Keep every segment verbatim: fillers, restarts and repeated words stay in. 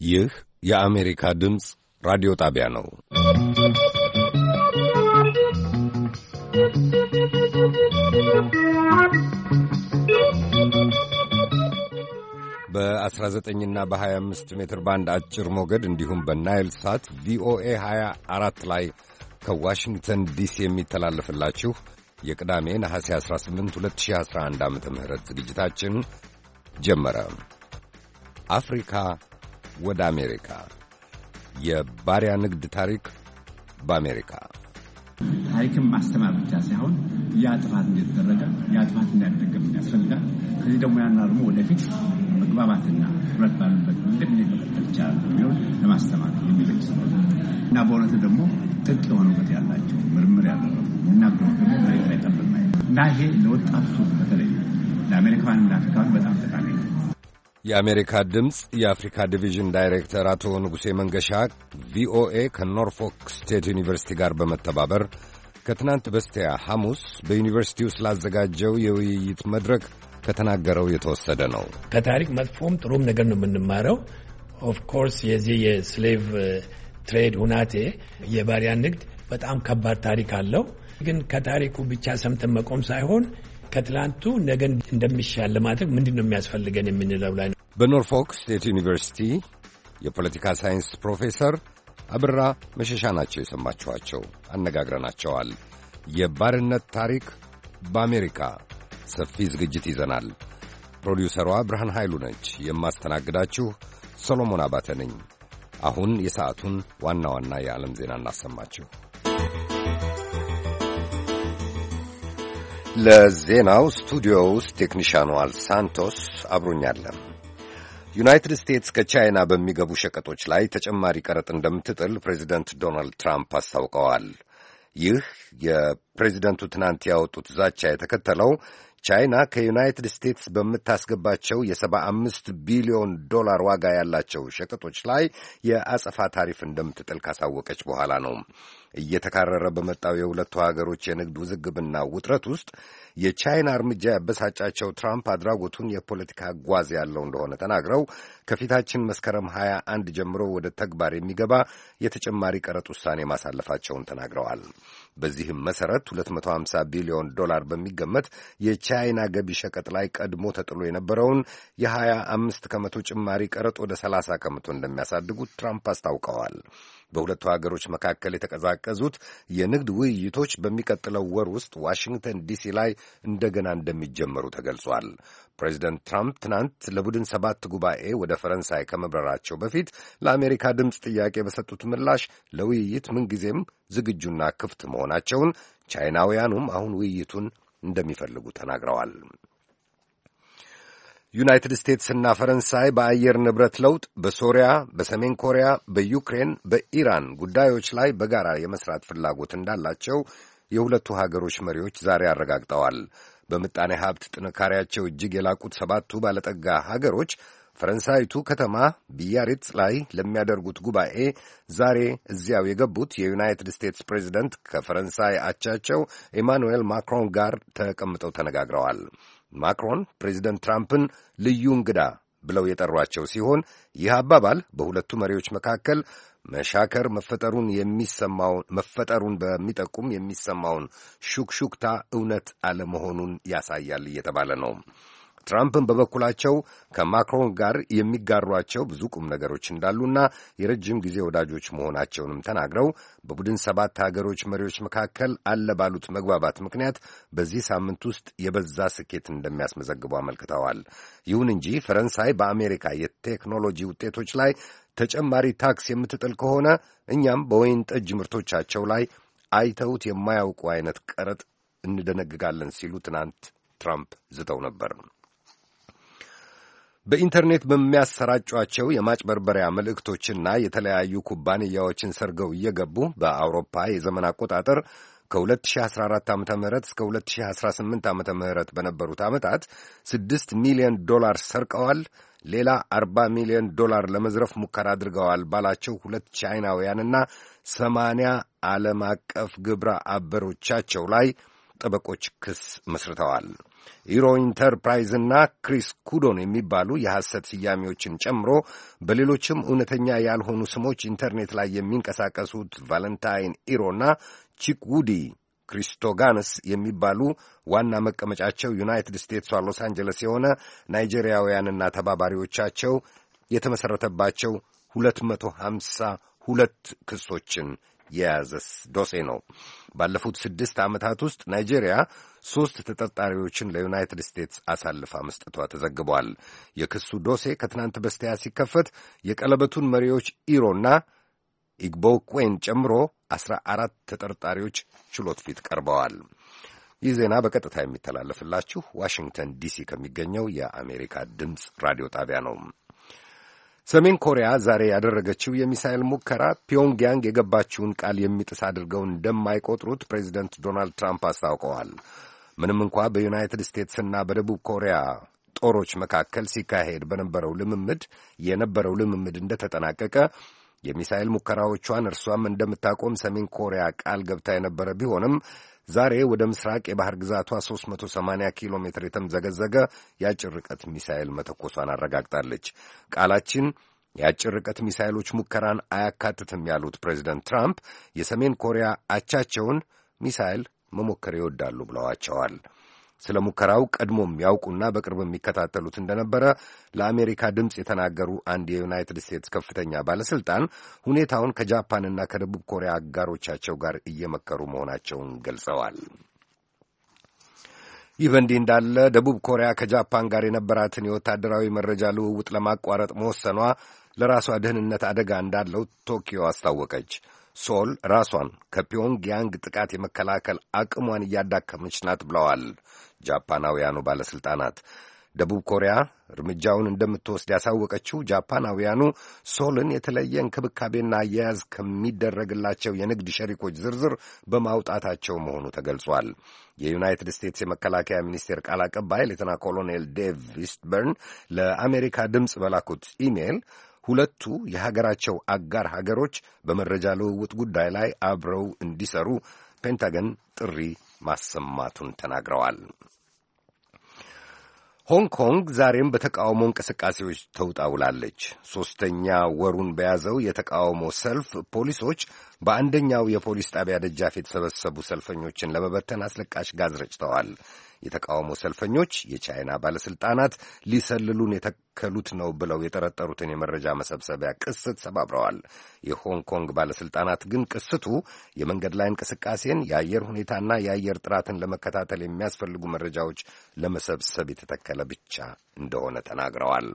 ይህ የአሜሪካ ድምፅ ራዲዮ ጣቢያ ነው። በአስራ ዘጠኝና በሀያ አምስት ሜትር ባንድ አጭር ሞገድ እንዲሁም በናይል ሳት ቪኦኤ ሀያ አራት ላይ ከዋሽንግተን ዲሲ የሚተላለፍላችሁ የቅዳሜ ነሐሴ አስራ ስምንት ሁለት ሺህ አስራ አንድ ዓመተ ምህረት ዝግጅታችን ጀመረ። አፍሪካ ወደ አሜሪካ፣ የባሪያ ንግድ ታሪክ በአሜሪካ። ታሪክን ማስተማር ብቻ ሳይሆን ያ ጥፋት እንደተደረገ ያ ጥፋት እንዳይደገም ያስፈልጋል። ከዚህ ደግሞ ያና ደግሞ ወደፊት መግባባትና ህብረት ባሉበት መንገድ መቀጠል ይቻላል የሚሆን ለማስተማር የሚበጅ እና በእውነቱ ደግሞ ጥልቅ የሆነ እውቀት ያላቸው ምርምር ያደረጉ የሚናገሩ ደግሞ መሬት ላይ ጠብቅ እና ይሄ ለወጣቱ በተለይ ለአሜሪካውያን እና አፍሪካውያን በጣም ጠቃሚ ነው። የአሜሪካ ድምፅ የአፍሪካ ዲቪዥን ዳይሬክተር አቶ ንጉሴ መንገሻ ቪኦኤ ከኖርፎክ ስቴት ዩኒቨርሲቲ ጋር በመተባበር ከትናንት በስቲያ ሐሙስ በዩኒቨርሲቲው ስላዘጋጀው የውይይት መድረክ ከተናገረው የተወሰደ ነው። ከታሪክ መጥፎም ጥሩም ነገር ነው የምንማረው። ኦፍ ኮርስ የዚህ የስሌቭ ትሬድ ሁናቴ የባሪያ ንግድ በጣም ከባድ ታሪክ አለው። ግን ከታሪኩ ብቻ ሰምተን መቆም ሳይሆን ከትላንቱ ነገ እንደሚሻል ለማድረግ ምንድን ነው የሚያስፈልገን የምንለው ላይ ነው። በኖርፎክ ስቴት ዩኒቨርሲቲ የፖለቲካ ሳይንስ ፕሮፌሰር አብራ መሸሻ ናቸው የሰማችኋቸው። አነጋግረናቸዋል። የባርነት ታሪክ በአሜሪካ ሰፊ ዝግጅት ይዘናል። ፕሮዲውሰሯ ብርሃን ኃይሉ ነች። የማስተናግዳችሁ ሰሎሞን አባተ ነኝ። አሁን የሰዓቱን ዋና ዋና የዓለም ዜና እናሰማችሁ። ለዜናው ስቱዲዮ ውስጥ ቴክኒሻኑ አልሳንቶስ አብሮኛለን። ዩናይትድ ስቴትስ ከቻይና በሚገቡ ሸቀጦች ላይ ተጨማሪ ቀረጥ እንደምትጥል ፕሬዚደንት ዶናልድ ትራምፕ አስታውቀዋል። ይህ የፕሬዚደንቱ ትናንት ያወጡት ዛቻ የተከተለው ቻይና ከዩናይትድ ስቴትስ በምታስገባቸው የሰባ አምስት ቢሊዮን ዶላር ዋጋ ያላቸው ሸቀጦች ላይ የአጸፋ ታሪፍ እንደምትጥል ካሳወቀች በኋላ ነው። እየተካረረ በመጣው የሁለቱ ሀገሮች የንግድ ውዝግብና ውጥረት ውስጥ የቻይና እርምጃ ያበሳጫቸው ትራምፕ አድራጎቱን የፖለቲካ ጓዝ ያለው እንደሆነ ተናግረው ከፊታችን መስከረም ሀያ አንድ ጀምሮ ወደ ተግባር የሚገባ የተጨማሪ ቀረጥ ውሳኔ ማሳለፋቸውን ተናግረዋል። በዚህም መሰረት ሁለት መቶ ሀምሳ ቢሊዮን ዶላር በሚገመት የቻይና ገቢ ሸቀጥ ላይ ቀድሞ ተጥሎ የነበረውን የሀያ አምስት ከመቶ ጭማሪ ቀረጥ ወደ ሰላሳ ከመቶ እንደሚያሳድጉት ትራምፕ አስታውቀዋል። በሁለቱ ሀገሮች መካከል የተቀዛቀዙት የንግድ ውይይቶች በሚቀጥለው ወር ውስጥ ዋሽንግተን ዲሲ ላይ እንደገና እንደሚጀመሩ ተገልጿል። ፕሬዚደንት ትራምፕ ትናንት ለቡድን ሰባት ጉባኤ ወደ ፈረንሳይ ከመብረራቸው በፊት ለአሜሪካ ድምፅ ጥያቄ በሰጡት ምላሽ ለውይይት ምንጊዜም ዝግጁና ክፍት መሆናቸውን፣ ቻይናውያኑም አሁን ውይይቱን እንደሚፈልጉ ተናግረዋል። ዩናይትድ ስቴትስና ፈረንሳይ በአየር ንብረት ለውጥ፣ በሶሪያ፣ በሰሜን ኮሪያ፣ በዩክሬን፣ በኢራን ጉዳዮች ላይ በጋራ የመስራት ፍላጎት እንዳላቸው የሁለቱ ሀገሮች መሪዎች ዛሬ አረጋግጠዋል። በምጣኔ ሀብት ጥንካሬያቸው እጅግ የላቁት ሰባቱ ባለጠጋ ሀገሮች ፈረንሳይቱ ከተማ ቢያሪትስ ላይ ለሚያደርጉት ጉባኤ ዛሬ እዚያው የገቡት የዩናይትድ ስቴትስ ፕሬዚደንት ከፈረንሳይ አቻቸው ኤማኑኤል ማክሮን ጋር ተቀምጠው ተነጋግረዋል። ማክሮን ፕሬዚደንት ትራምፕን ልዩ እንግዳ ብለው የጠሯቸው ሲሆን ይህ አባባል በሁለቱ መሪዎች መካከል መሻከር መፈጠሩን የሚሰማውን መፈጠሩን በሚጠቁም የሚሰማውን ሹክሹክታ እውነት አለመሆኑን ያሳያል እየተባለ ነው። ትራምፕን በበኩላቸው ከማክሮን ጋር የሚጋሯቸው ብዙ ቁም ነገሮች እንዳሉና የረጅም ጊዜ ወዳጆች መሆናቸውንም ተናግረው በቡድን ሰባት ሀገሮች መሪዎች መካከል አለ ባሉት መግባባት ምክንያት በዚህ ሳምንት ውስጥ የበዛ ስኬት እንደሚያስመዘግቡ አመልክተዋል። ይሁን እንጂ ፈረንሳይ በአሜሪካ የቴክኖሎጂ ውጤቶች ላይ ተጨማሪ ታክስ የምትጥል ከሆነ እኛም በወይን ጠጅ ምርቶቻቸው ላይ አይተውት የማያውቁ አይነት ቀረጥ እንደነግጋለን ሲሉ ትናንት ትራምፕ ዝተው ነበር። በኢንተርኔት በሚያሰራጯቸው የማጭበርበሪያ መልእክቶችና የተለያዩ ኩባንያዎችን ሰርገው እየገቡ በአውሮፓ የዘመን አቆጣጠር ከ2014 ዓመተ ምህረት እስከ ሁለት ሺህ አስራ ስምንት ዓመተ ምህረት በነበሩት ዓመታት ስድስት ሚሊዮን ዶላር ሰርቀዋል፣ ሌላ አርባ ሚሊዮን ዶላር ለመዝረፍ ሙከራ አድርገዋል ባላቸው ሁለት ቻይናውያንና ሰማንያ ዓለም አቀፍ ግብረ አበሮቻቸው ላይ ጠበቆች ክስ መስርተዋል። ኢሮ ኢንተርፕራይዝና ክሪስ ኩዶን የሚባሉ የሐሰት ስያሜዎችን ጨምሮ በሌሎችም እውነተኛ ያልሆኑ ስሞች ኢንተርኔት ላይ የሚንቀሳቀሱት ቫለንታይን ኢሮና ቺክውዲ ክሪስቶጋንስ የሚባሉ ዋና መቀመጫቸው ዩናይትድ ስቴትሷ ሎስ አንጀለስ የሆነ ናይጄሪያውያንና ተባባሪዎቻቸው የተመሠረተባቸው ሁለት መቶ ሀምሳ ሁለት ክሶችን የያዘስ ዶሴ ነው። ባለፉት ስድስት ዓመታት ውስጥ ናይጄሪያ ሦስት ተጠርጣሪዎችን ለዩናይትድ ስቴትስ አሳልፋ መስጠቷ ተዘግቧል። የክሱ ዶሴ ከትናንት በስቲያ ሲከፈት የቀለበቱን መሪዎች ኢሮና ኢግቦክዌን ጨምሮ አስራ አራት ተጠርጣሪዎች ችሎት ፊት ቀርበዋል። ይህ ዜና በቀጥታ የሚተላለፍላችሁ ዋሽንግተን ዲሲ ከሚገኘው የአሜሪካ ድምፅ ራዲዮ ጣቢያ ነው። ሰሜን ኮሪያ ዛሬ ያደረገችው የሚሳኤል ሙከራ ፒዮንግያንግ የገባችውን ቃል የሚጥስ አድርገው እንደማይቆጥሩት ፕሬዚደንት ዶናልድ ትራምፕ አስታውቀዋል። ምንም እንኳ በዩናይትድ ስቴትስና በደቡብ ኮሪያ ጦሮች መካከል ሲካሄድ በነበረው ልምምድ የነበረው ልምምድ እንደተጠናቀቀ የሚሳኤል ሙከራዎቿን እርሷም እንደምታቆም ሰሜን ኮሪያ ቃል ገብታ የነበረ ቢሆንም ዛሬ ወደ ምስራቅ የባህር ግዛቷ ሦስት መቶ ሰማንያ ኪሎ ሜትር የተምዘገዘገ የአጭር ርቀት ሚሳኤል መተኮሷን አረጋግጣለች። ቃላችን የአጭር ርቀት ሚሳኤሎች ሙከራን አያካትትም ያሉት ፕሬዚደንት ትራምፕ የሰሜን ኮሪያ አቻቸውን ሚሳኤል መሞከር ይወዳሉ ብለዋቸዋል። ስለ ሙከራው ቀድሞም ያውቁና በቅርብ የሚከታተሉት እንደነበረ ለአሜሪካ ድምፅ የተናገሩ አንድ የዩናይትድ ስቴትስ ከፍተኛ ባለስልጣን ሁኔታውን ከጃፓንና ከደቡብ ኮሪያ አጋሮቻቸው ጋር እየመከሩ መሆናቸውን ገልጸዋል። ይህ በእንዲህ እንዳለ ደቡብ ኮሪያ ከጃፓን ጋር የነበራትን የወታደራዊ መረጃ ልውውጥ ለማቋረጥ መወሰኗ ለራሷ ደህንነት አደጋ እንዳለው ቶኪዮ አስታወቀች። ሶል ራሷን ከፒዮንግያንግ ጥቃት የመከላከል አቅሟን እያዳከመች ናት ብለዋል ጃፓናውያኑ ባለሥልጣናት። ደቡብ ኮሪያ እርምጃውን እንደምትወስድ ያሳወቀችው ጃፓናውያኑ ሶልን የተለየ እንክብካቤና አያያዝ ከሚደረግላቸው የንግድ ሸሪኮች ዝርዝር በማውጣታቸው መሆኑ ተገልጿል። የዩናይትድ ስቴትስ የመከላከያ ሚኒስቴር ቃል አቀባይ ሌተና ኮሎኔል ዴቭ ኢስትበርን ለአሜሪካ ድምፅ በላኩት ኢሜይል ሁለቱ የሀገራቸው አጋር ሀገሮች በመረጃ ልውውጥ ጉዳይ ላይ አብረው እንዲሰሩ ፔንታገን ጥሪ ማሰማቱን ተናግረዋል። ሆንግ ኮንግ ዛሬም በተቃውሞ እንቅስቃሴዎች ተውጣ ውላለች። ሦስተኛ ወሩን በያዘው የተቃውሞ ሰልፍ ፖሊሶች በአንደኛው የፖሊስ ጣቢያ ደጃፍ የተሰበሰቡ ሰልፈኞችን ለመበተን አስለቃሽ ጋዝ ረጭተዋል። የተቃውሞ ሰልፈኞች የቻይና ባለሥልጣናት ሊሰልሉን የተከሉት ነው ብለው የጠረጠሩትን የመረጃ መሰብሰቢያ ቅስት ሰባብረዋል። የሆንግ ኮንግ ባለሥልጣናት ግን ቅስቱ የመንገድ ላይ እንቅስቃሴን፣ የአየር ሁኔታና የአየር ጥራትን ለመከታተል የሚያስፈልጉ መረጃዎች ለመሰብሰብ የተተከለ ብቻ እንደሆነ ተናግረዋል።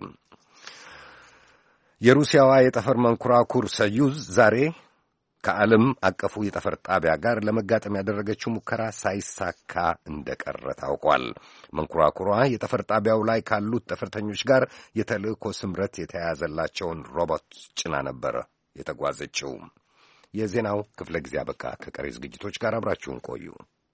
የሩሲያዋ የጠፈር መንኮራኩር ሶዩዝ ዛሬ ከዓለም አቀፉ የጠፈር ጣቢያ ጋር ለመጋጠም ያደረገችው ሙከራ ሳይሳካ እንደቀረ ታውቋል። መንኮራኩሯ የጠፈር ጣቢያው ላይ ካሉት ጠፈርተኞች ጋር የተልእኮ ስምረት የተያያዘላቸውን ሮቦት ጭና ነበር የተጓዘችው። የዜናው ክፍለ ጊዜ አበቃ። ከቀሪ ዝግጅቶች ጋር አብራችሁን ቆዩ።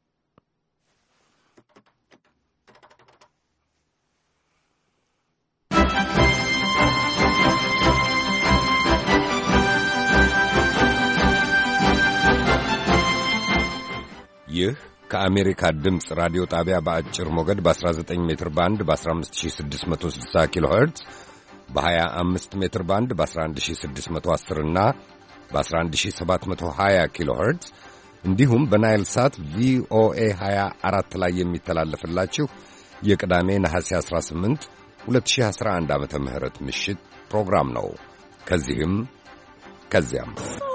ይህ ከአሜሪካ ድምፅ ራዲዮ ጣቢያ በአጭር ሞገድ በ19 ሜትር ባንድ በ15660 ኪሎ ሄርትዝ በ25 ሜትር ባንድ በ11610 እና በ11720 ኪሎ ሄርትዝ እንዲሁም በናይል ሳት ቪኦኤ ሃያ አራት ላይ የሚተላለፍላችሁ የቅዳሜ ነሐሴ አስራ ስምንት ሁለት ሺህ አስራ አንድ ዓመተ ምህረት ምሽት ፕሮግራም ነው። ከዚህም ከዚያም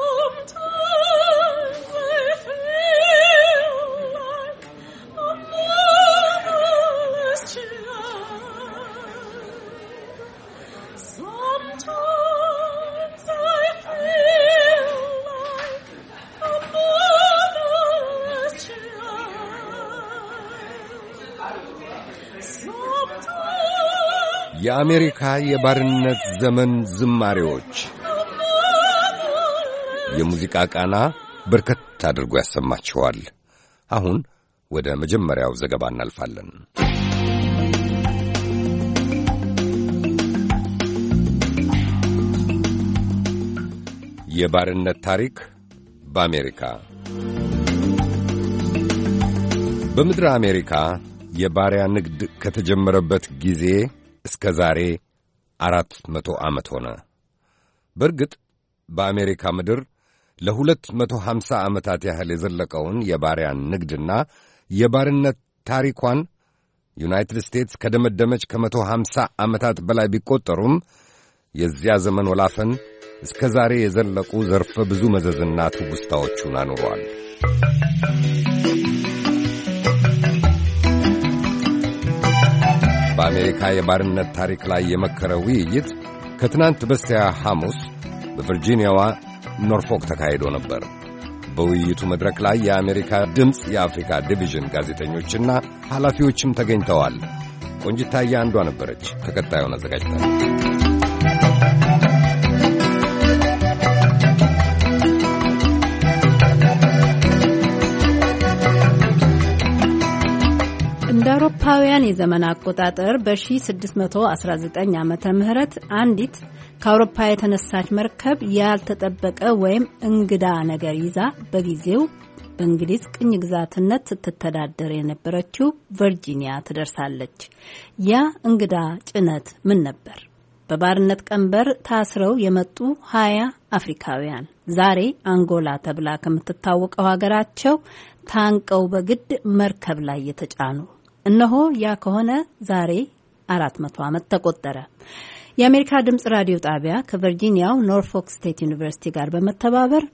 የአሜሪካ የባርነት ዘመን ዝማሬዎች የሙዚቃ ቃና በርከት አድርጎ ያሰማችኋል። አሁን ወደ መጀመሪያው ዘገባ እናልፋለን። የባርነት ታሪክ በአሜሪካ በምድረ አሜሪካ የባሪያ ንግድ ከተጀመረበት ጊዜ እስከ ዛሬ አራት መቶ ዓመት ሆነ። በእርግጥ በአሜሪካ ምድር ለሁለት መቶ ሀምሳ ዓመታት ያህል የዘለቀውን የባሪያ ንግድና የባርነት ታሪኳን ዩናይትድ ስቴትስ ከደመደመች ከመቶ ሀምሳ ዓመታት በላይ ቢቆጠሩም የዚያ ዘመን ወላፈን እስከ ዛሬ የዘለቁ ዘርፈ ብዙ መዘዝና ትውስታዎቹን አኑሯል። በአሜሪካ የባርነት ታሪክ ላይ የመከረ ውይይት ከትናንት በስቲያ ሐሙስ በቨርጂኒያዋ ኖርፎክ ተካሂዶ ነበር። በውይይቱ መድረክ ላይ የአሜሪካ ድምፅ የአፍሪካ ዲቪዥን ጋዜጠኞችና ኃላፊዎችም ተገኝተዋል። ቆንጅታዬ አንዷ ነበረች። ተከታዩን አዘጋጅታለች። እንደ አውሮፓውያን የዘመን አቆጣጠር በ1619 ዓመተ ምህረት አንዲት ከአውሮፓ የተነሳች መርከብ ያልተጠበቀ ወይም እንግዳ ነገር ይዛ በጊዜው በእንግሊዝ ቅኝ ግዛትነት ስትተዳደር የነበረችው ቨርጂኒያ ትደርሳለች። ያ እንግዳ ጭነት ምን ነበር? በባርነት ቀንበር ታስረው የመጡ ሀያ አፍሪካውያን ዛሬ አንጎላ ተብላ ከምትታወቀው ሀገራቸው ታንቀው በግድ መርከብ ላይ የተጫኑ። እነሆ ያ ከሆነ ዛሬ አራት መቶ ዓመት ተቆጠረ። የአሜሪካ ድምጽ ራዲዮ ጣቢያ ከቨርጂኒያው ኖርፎክ ስቴት ዩኒቨርሲቲ ጋር በመተባበር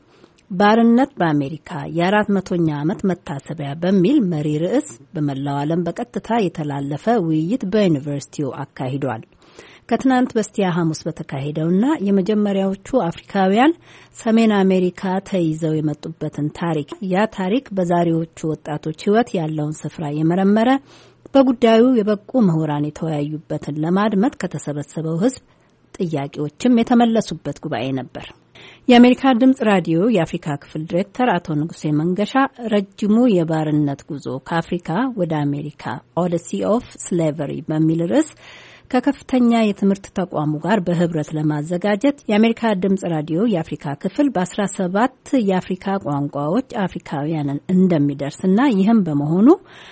ባርነት በአሜሪካ የአራት መቶኛ ዓመት መታሰቢያ በሚል መሪ ርዕስ በመላው ዓለም በቀጥታ የተላለፈ ውይይት በዩኒቨርሲቲው አካሂዷል። ከትናንት በስቲያ ሐሙስ በተካሄደውና የመጀመሪያዎቹ አፍሪካውያን ሰሜን አሜሪካ ተይዘው የመጡበትን ታሪክ ያ ታሪክ በዛሬዎቹ ወጣቶች ሕይወት ያለውን ስፍራ የመረመረ በጉዳዩ የበቁ ምሁራን የተወያዩበትን ለማድመጥ ከተሰበሰበው ሕዝብ ጥያቄዎችም የተመለሱበት ጉባኤ ነበር። የአሜሪካ ድምጽ ራዲዮ የአፍሪካ ክፍል ዲሬክተር አቶ ንጉሴ መንገሻ ረጅሙ የባርነት ጉዞ ከአፍሪካ ወደ አሜሪካ ኦዲሲ ኦፍ ስሌቨሪ በሚል ርዕስ ከከፍተኛ የትምህርት ተቋሙ ጋር በህብረት ለማዘጋጀት የአሜሪካ ድምጽ ራዲዮ የአፍሪካ ክፍል በአስራ ሰባት የአፍሪካ ቋንቋዎች አፍሪካውያንን እንደሚደርስና ይህም በመሆኑ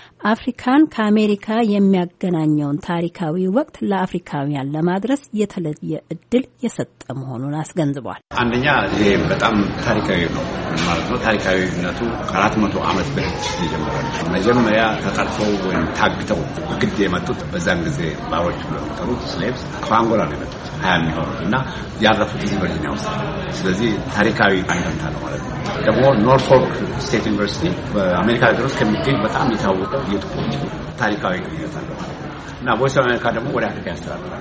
አፍሪካን ከአሜሪካ የሚያገናኘውን ታሪካዊ ወቅት ለአፍሪካውያን ለማድረስ የተለየ እድል የሰጠ መሆኑን አስገንዝቧል። አንደኛ ይሄ በጣም ታሪካዊ ነው ማለት ነው። ታሪካዊነቱ ከአራት መቶ ዓመት በፊት የጀመረ ነው። መጀመሪያ ተጠልፈው ወይም ታግተው በግድ የመጡት በዛን ጊዜ ባሮች ብለው የሚጠሩት ስሌቭስ ከአንጎላ ነው የመጡት ሀያ የሚሆኑት እና ያረፉት እዚህ ቨርጂኒያ ውስጥ። ስለዚህ ታሪካዊ አንድምታ ነው ማለት ነው። ደግሞ ኖርፎክ ስቴት ዩኒቨርሲቲ በአሜሪካ ሀገር ውስጥ ከሚገኝ በጣም የታወቀ የጥቁሮች ታሪካዊ ግንኙነት አለው እና ቮይስ ኦፍ አሜሪካ ደግሞ ወደ አፍሪካ ያስተላልፋል።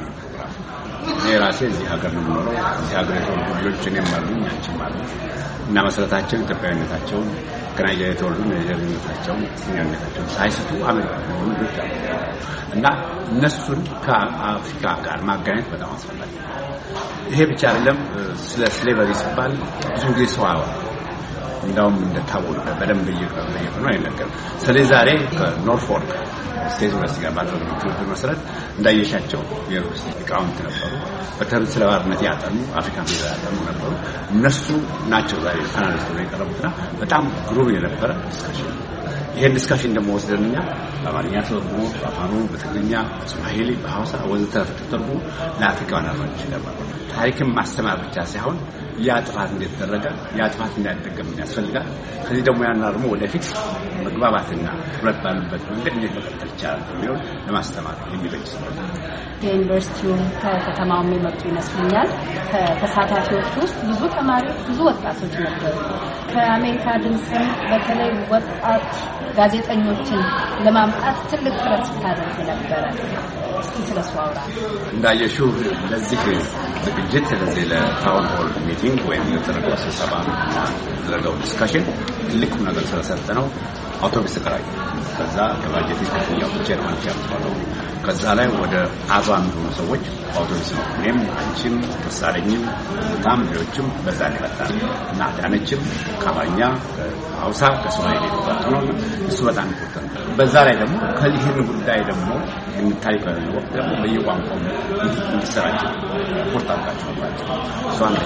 እኔ ራሴ እዚህ ሀገር ነው የምኖረው። እዚህ ሀገር የተወለዱ ልጆች እኔም አሉኝ አንቺም አሉ እና መሰረታቸውን ኢትዮጵያዊነታቸውን ገና የተወለዱ ናይጄሪያነታቸውን ሲኛነታቸውን ሳይስቱ አሜሪካ ነው ልጆች አሉ እና እነሱን ከአፍሪካ ጋር ማገናኘት በጣም አስፈላጊ ነው። ይሄ ብቻ አይደለም። ስለ ስሌቨሪ ሲባል ብዙ ጊዜ ሰው አያወራም። እንዳውም እንደታወቀ በደንብ እየቀረ ነው አይነገርም። ስለዚህ ዛሬ ከኖርፎክ ስቴት ዩኒቨርሲቲ ጋር ባደረግነው ትብብር መሰረት እንዳየሻቸው የዩኒቨርሲቲ ሊቃውንት ነበሩ። በተለይ ስለ ባርነት ያጠኑ አፍሪካ ሜዳ ያጠኑ ነበሩ። እነሱ ናቸው ዛሬ ፓናሊስት ሆነው የቀረቡትና በጣም ግሩም የነበረ ዲስካሽን። ይሄን ዲስካሽን ደግሞ ወስደንኛ በአማርኛ ተርጉሞ በአፋኑ በትግርኛ በሶማሌ በሐውሳ ወዘተ ተርጉሞ ለአፍሪካውያን አድማጮች ይቀርባል። ታሪክን ማስተማር ብቻ ሳይሆን ያ ጥፋት እንደተደረገ ያ ጥፋት እንዳይደገም ያስፈልጋል። ከዚህ ደግሞ ያናርሙ ወደፊት መግባባትና ህብረት ባሉበት መንገድ እንዴት መቀጠል ይቻላል የሚለው ለማስተማር የሚበጅ ነው። የዩኒቨርሲቲው ከከተማው የሚመጡ ይመስለኛል። ከተሳታፊዎች ውስጥ ብዙ ተማሪዎች፣ ብዙ ወጣቶች ነበሩ። ከአሜሪካ ድምጽ በተለይ ወጣት ጋዜጠኞችን ለማምጣት ትልቅ ጥረት ስታደርግ ነበረ። እስኪ ስለሱ አውራ። እንዳየሽው ለዚህ ዝግጅት ለዚህ ለታውን ሆል ሚቲንግ ወይም ለተረጋው ስብሰባ ለተደረገው ዲስካሽን ትልቁ ነገር ስለሰጠነው አውቶቡስ ተከራይ ከዛ ከባጀት ተከራያው ጀርመን ያመጣው ከዛ ላይ ወደ አርባ የሚሆኑ ሰዎች አውቶቡስ ነው። እኔም አንቺም ተሳለኝም በጣም ሌሎችም በዛ ላይ መጣን እና ዳነችም ካባኛ ሐውሳ ከሶማሌ ነው። እሱ በጣም important በዛ ላይ ደግሞ ከዚህ ጉዳይ ደግሞ እንታይቀ ነው ደግሞ በየቋንቋው እንዲሰራጭ ሪፖርት አድርጋችኋል። እሷን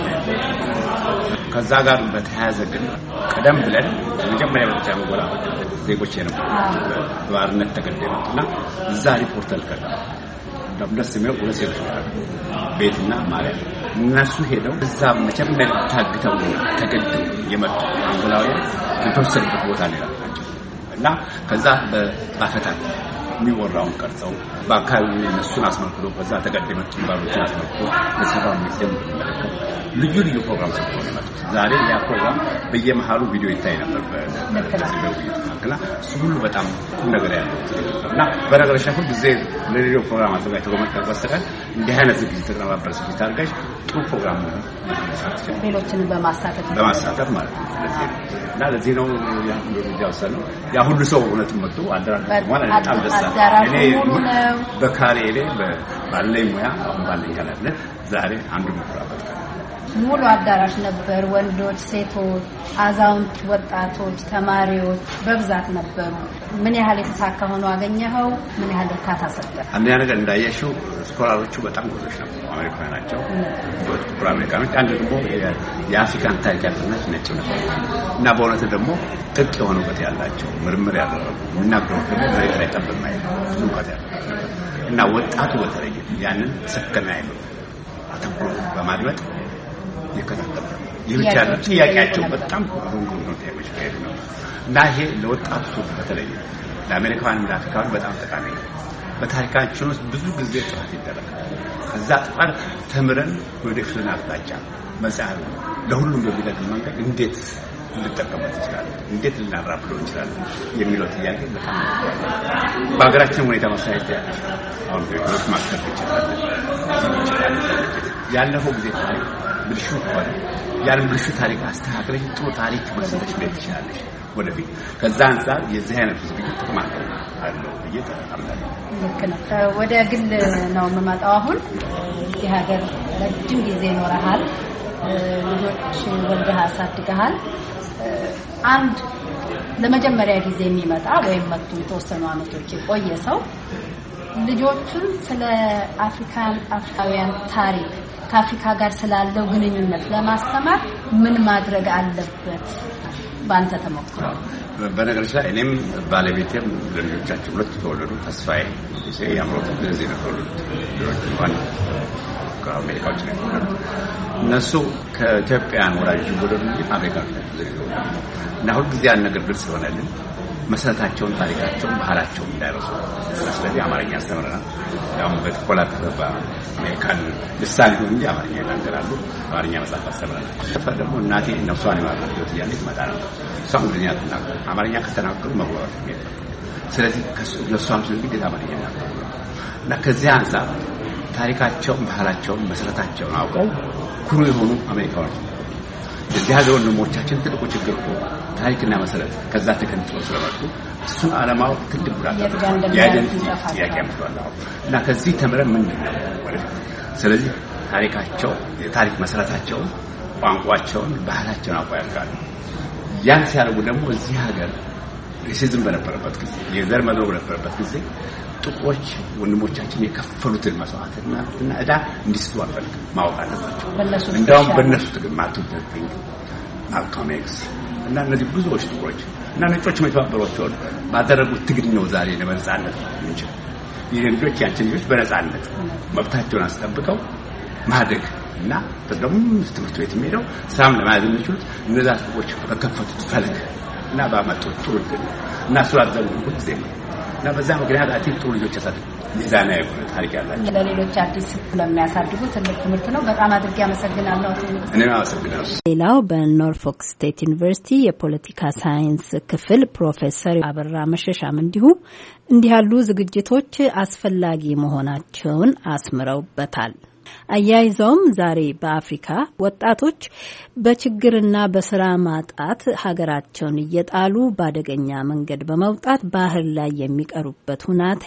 ከዛ ጋር በተያያዘ ግን ቀደም ብለን መጀመሪያ ብቻ ወላ ዜጎች የነበሩ ባርነት ተገደሉና እዛ ሪፖርት አልከዳ ደብዳቤ ነው ወደ ሴቶች ቤትና ማለት እነሱ ሄደው እዛ መጀመሪያ ታግተው ተገደሉ የመጡ አንጎላውያን የተወሰዱበት ቦታ ላይ ናቸው እና ከዛ በአፈታት የሚወራውን ቀርጸው በአካባቢው እነሱን አስመልክቶ በዛ ተገደሉ ባሉትን አስመልክቶ ለሰራው ሚስደም መለከት ልዩ ልዩ ፕሮግራም ሰጥተው ነው የመጡት። ዛሬ ያ ፕሮግራም በየመሃሉ ቪዲዮ ይታይ ነበር በተለይ እና እሱ ሁሉ በጣም ቁም ነገር ያለው እና በነገራሽ ሁሉ ጊዜ ለሬዲዮ ፕሮግራም አዘጋጅተው በመጣው በስተቀር እንዲህ አይነት ዝግጅት ተቀናባበር ዝግጅት አድርገሽ ጥሩ ፕሮግራም ነው ሌሎችን በማሳተፍ በማሳተፍ ማለት ነው። ስለዚህ እና ለዚህ ነው ያ ሁሉ ሪጃውሰን ያ ሁሉ ሰው እውነትም መጥቶ አደራጅ ማለት በጣም ደስ አለ። እኔ በካሬ ላይ ባለኝ ሙያ አሁን ባለኝ ካላለ ዛሬ አንዱ ምክራበት ሙሉ አዳራሽ ነበር። ወንዶች፣ ሴቶች፣ አዛውንት፣ ወጣቶች፣ ተማሪዎች በብዛት ነበሩ። ምን ያህል የተሳካ ሆኖ አገኘኸው? ምን ያህል እርካታ ሰጠ? አንደኛ ነገር እንዳየሽው ስኮላሮቹ በጣም ጎበዞች ነበሩ። አሜሪካን ናቸው ጥቁር አሜሪካኖች። አንድ ደግሞ የአፍሪካን ታሪክ ያጠናች ነጭ ነበር እና በእውነት ደግሞ ጥልቅ የሆነ እውቀት ያላቸው ምርምር ያደረጉ የሚናገሩት ደግሞ መሬት ላይ ጠብ የማይል እውቀት ያላቸው እና ወጣቱ በተለይ ያንን ሰከና ያለው አተኩሮ በማድመጥ ይከታተላል። ይህች ያለ ጥያቄያቸው በጣም ጉንጉን ነው የሚያመሽከው ነው እና ይሄ ለወጣቱ በተለይ ለአሜሪካውያን እና አፍሪካውያን በጣም ጠቃሚ ነው። በታሪካችን ውስጥ ብዙ ጊዜ ጥፋት ይደረጋል። ከዛ ጥፋት ተምረን ወደፊት አቅጣጫ መጽሐፍ ለሁሉም በሚጠቅም መንገድ እንዴት ልንጠቀምበት እንችላለን፣ እንዴት ልናራብለው እንችላለን የሚለው ጥያቄ በጣም በሀገራችን ሁኔታ ማሳየት ያለ አሁን በኢትዮጵያ ማስከፈል ይችላል ያለፈው ጊዜ ታሪክ ብልሹ ሆነ ያን ብልሹ ታሪክ አስተካክለሽ ጥሩ ታሪክ መስጠት ትችላለሽ ወደፊት። ከዛ አንፃር የዚህ አይነት ዝግጅት ጥቅም አለው እየተጠቀምናል። ልክ ነው። ወደ ግል ነው የምመጣው። አሁን እዚህ ሀገር ረጅም ጊዜ ኖረሃል፣ ልጆች ወልደህ አሳድገሃል። አንድ ለመጀመሪያ ጊዜ የሚመጣ ወይም መጥቶ የተወሰኑ ዓመቶች የቆየ ሰው ልጆቹን ስለ አፍሪካን አፍሪካውያን ታሪክ ከአፍሪካ ጋር ስላለው ግንኙነት ለማስተማር ምን ማድረግ አለበት ባንተ ተሞክሮ? በነገርሽ ላይ እኔም ባለቤቴም ለልጆቻችን ሁለት ተወለዱ። ተስፋዬ ጊዜ ያምሮት እንደዚህ ነው ተወለዱት። ልጆች እንኳን ከአሜሪካዎች ነው እነሱ ከኢትዮጵያን ወላጅ ወለዱ እንጂ አሜሪካዎች ነው እና ሁልጊዜ ያን ነገር ግልጽ ይሆናልን መሰረታቸውን፣ ታሪካቸውን፣ ባህላቸውን እንዳይረሱ። ስለዚህ አማርኛ አስተምረናል። ያው በተቆላጠ አሜሪካን ልሳን ነው እንጂ አማርኛ ይናገራሉ። አማርኛ መጽሐፍ አስተምረናል። ደግሞ እናቴ ነፍሷን ይማርላት ይያለች ትመጣ ነው። እሷም እንግሊዝኛ ትናገር፣ አማርኛ ከተናገሩ መግባባት ነው። ስለዚህ ለሷም ስለዚህ አማርኛ ይናገራሉ እና ከዚህ አንፃር ታሪካቸውን፣ ባህላቸውን፣ መሰረታቸውን አውቀው ኩሩ የሆኑ አሜሪካኖች እዚህ ሀገር ወንድሞቻችን ትልቁ ችግር ነው ታሪክና መሰረት ከዛ ተከንጥሎ ስለመጡ እሱን ዓለማው ትልቅ ጉዳት አለው። የአይደንቲቲ ጥያቄ ያመጣው እና ከዚህ ተምረን ምንድን ነው ወደፊት ስለዚህ ታሪካቸው የታሪክ መሰረታቸውን፣ ቋንቋቸውን፣ ባህላቸውን አውቀው ያውቃሉ። ያን ሲያደርጉ ደግሞ እዚህ ሀገር ሬሲዝም በነበረበት ጊዜ የዘር መድሎ በነበረበት ጊዜ ጥቁሮች ወንድሞቻችን የከፈሉትን መስዋዕትና እና እዳ እንዲስቱ አልፈልግም ማወቅ አለባቸው። እንደውም በእነሱ ትግል ማርቲን ሉተር ኪንግ፣ ማልኮም ኤክስ እና እነዚህ ብዙዎች ጥቁሮች እና ነጮች የተባበሯቸው ባደረጉት ትግል ነው ዛሬ ለነጻነት እንጂ የልጆች ያችን ልጆች በነጻነት መብታቸውን አስጠብቀው ማደግ እና ደግሞ ትምህርት ቤት የሚሄደው ስራም ለማያዝ የሚችሉት እነዛ ጥቁሮች በከፈቱት ፈለግ እና ባመጡት ትውልድ እና ስላዘሉ ጊዜ ነው እና በዛ ምክንያት አቲ ጥሩ ልጆች ያሳድጉ ሚዛና የሆነ ታሪክ ያላቸው ለሌሎች አዲስ ስለሚያሳድጉ ትልቅ ትምህርት ነው። በጣም አድርጌ አመሰግናለሁ። እኔ አመሰግናለሁ። ሌላው በኖርፎክ ስቴት ዩኒቨርሲቲ የፖለቲካ ሳይንስ ክፍል ፕሮፌሰር አበራ መሸሻም እንዲሁ እንዲህ ያሉ ዝግጅቶች አስፈላጊ መሆናቸውን አስምረውበታል። አያይዘውም ዛሬ በአፍሪካ ወጣቶች በችግርና በስራ ማጣት ሀገራቸውን እየጣሉ በአደገኛ መንገድ በመውጣት ባህር ላይ የሚቀሩበት ሁናቴ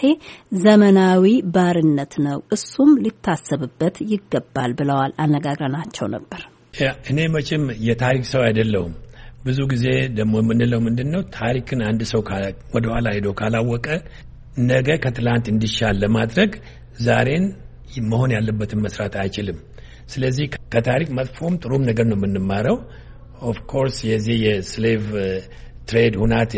ዘመናዊ ባርነት ነው፣ እሱም ሊታሰብበት ይገባል ብለዋል። አነጋግረናቸው ነበር። እኔ መቼም የታሪክ ሰው አይደለሁም። ብዙ ጊዜ ደግሞ የምንለው ምንድነው ታሪክን አንድ ሰው ወደ ኋላ ሄዶ ካላወቀ ነገ ከትላንት እንዲሻል ለማድረግ ዛሬን መሆን ያለበትን መስራት አይችልም። ስለዚህ ከታሪክ መጥፎም ጥሩም ነገር ነው የምንማረው። ኦፍ ኮርስ የዚህ የስሌቭ ትሬድ ሁናቴ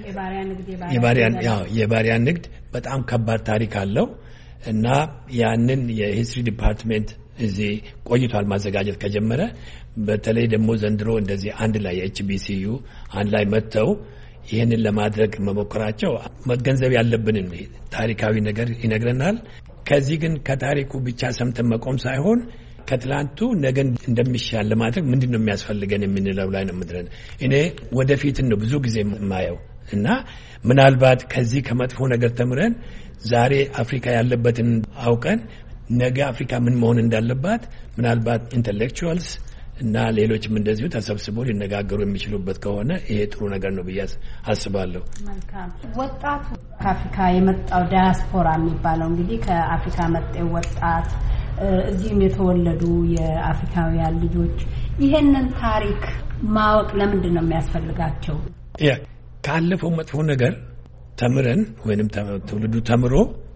የባሪያ ንግድ በጣም ከባድ ታሪክ አለው እና ያንን የሂስትሪ ዲፓርትሜንት እዚህ ቆይቷል ማዘጋጀት ከጀመረ። በተለይ ደግሞ ዘንድሮ እንደዚህ አንድ ላይ የኤችቢሲዩ አንድ ላይ መጥተው ይህንን ለማድረግ መሞከራቸው መገንዘብ ያለብንን ታሪካዊ ነገር ይነግረናል። ከዚህ ግን ከታሪኩ ብቻ ሰምተን መቆም ሳይሆን ከትላንቱ ነገ እንደሚሻል ለማድረግ ምንድነው የሚያስፈልገን የምንለው ላይ ነው ምድረን እኔ ወደፊት ነው ብዙ ጊዜ ማየው እና ምናልባት ከዚህ ከመጥፎ ነገር ተምረን ዛሬ አፍሪካ ያለበትን አውቀን ነገ አፍሪካ ምን መሆን እንዳለባት ምናልባት ኢንተሌክቹዋልስ እና ሌሎችም እንደዚሁ ተሰብስበው ሊነጋገሩ የሚችሉበት ከሆነ ይሄ ጥሩ ነገር ነው ብዬ አስባለሁ። መልካም። ወጣቱ ከአፍሪካ የመጣው ዳያስፖራ የሚባለው እንግዲህ ከአፍሪካ መጤው ወጣት እዚህም የተወለዱ የአፍሪካውያን ልጆች ይሄንን ታሪክ ማወቅ ለምንድን ነው የሚያስፈልጋቸው? ያ ካለፈው መጥፎ ነገር ተምረን ወይንም ትውልዱ ተምሮ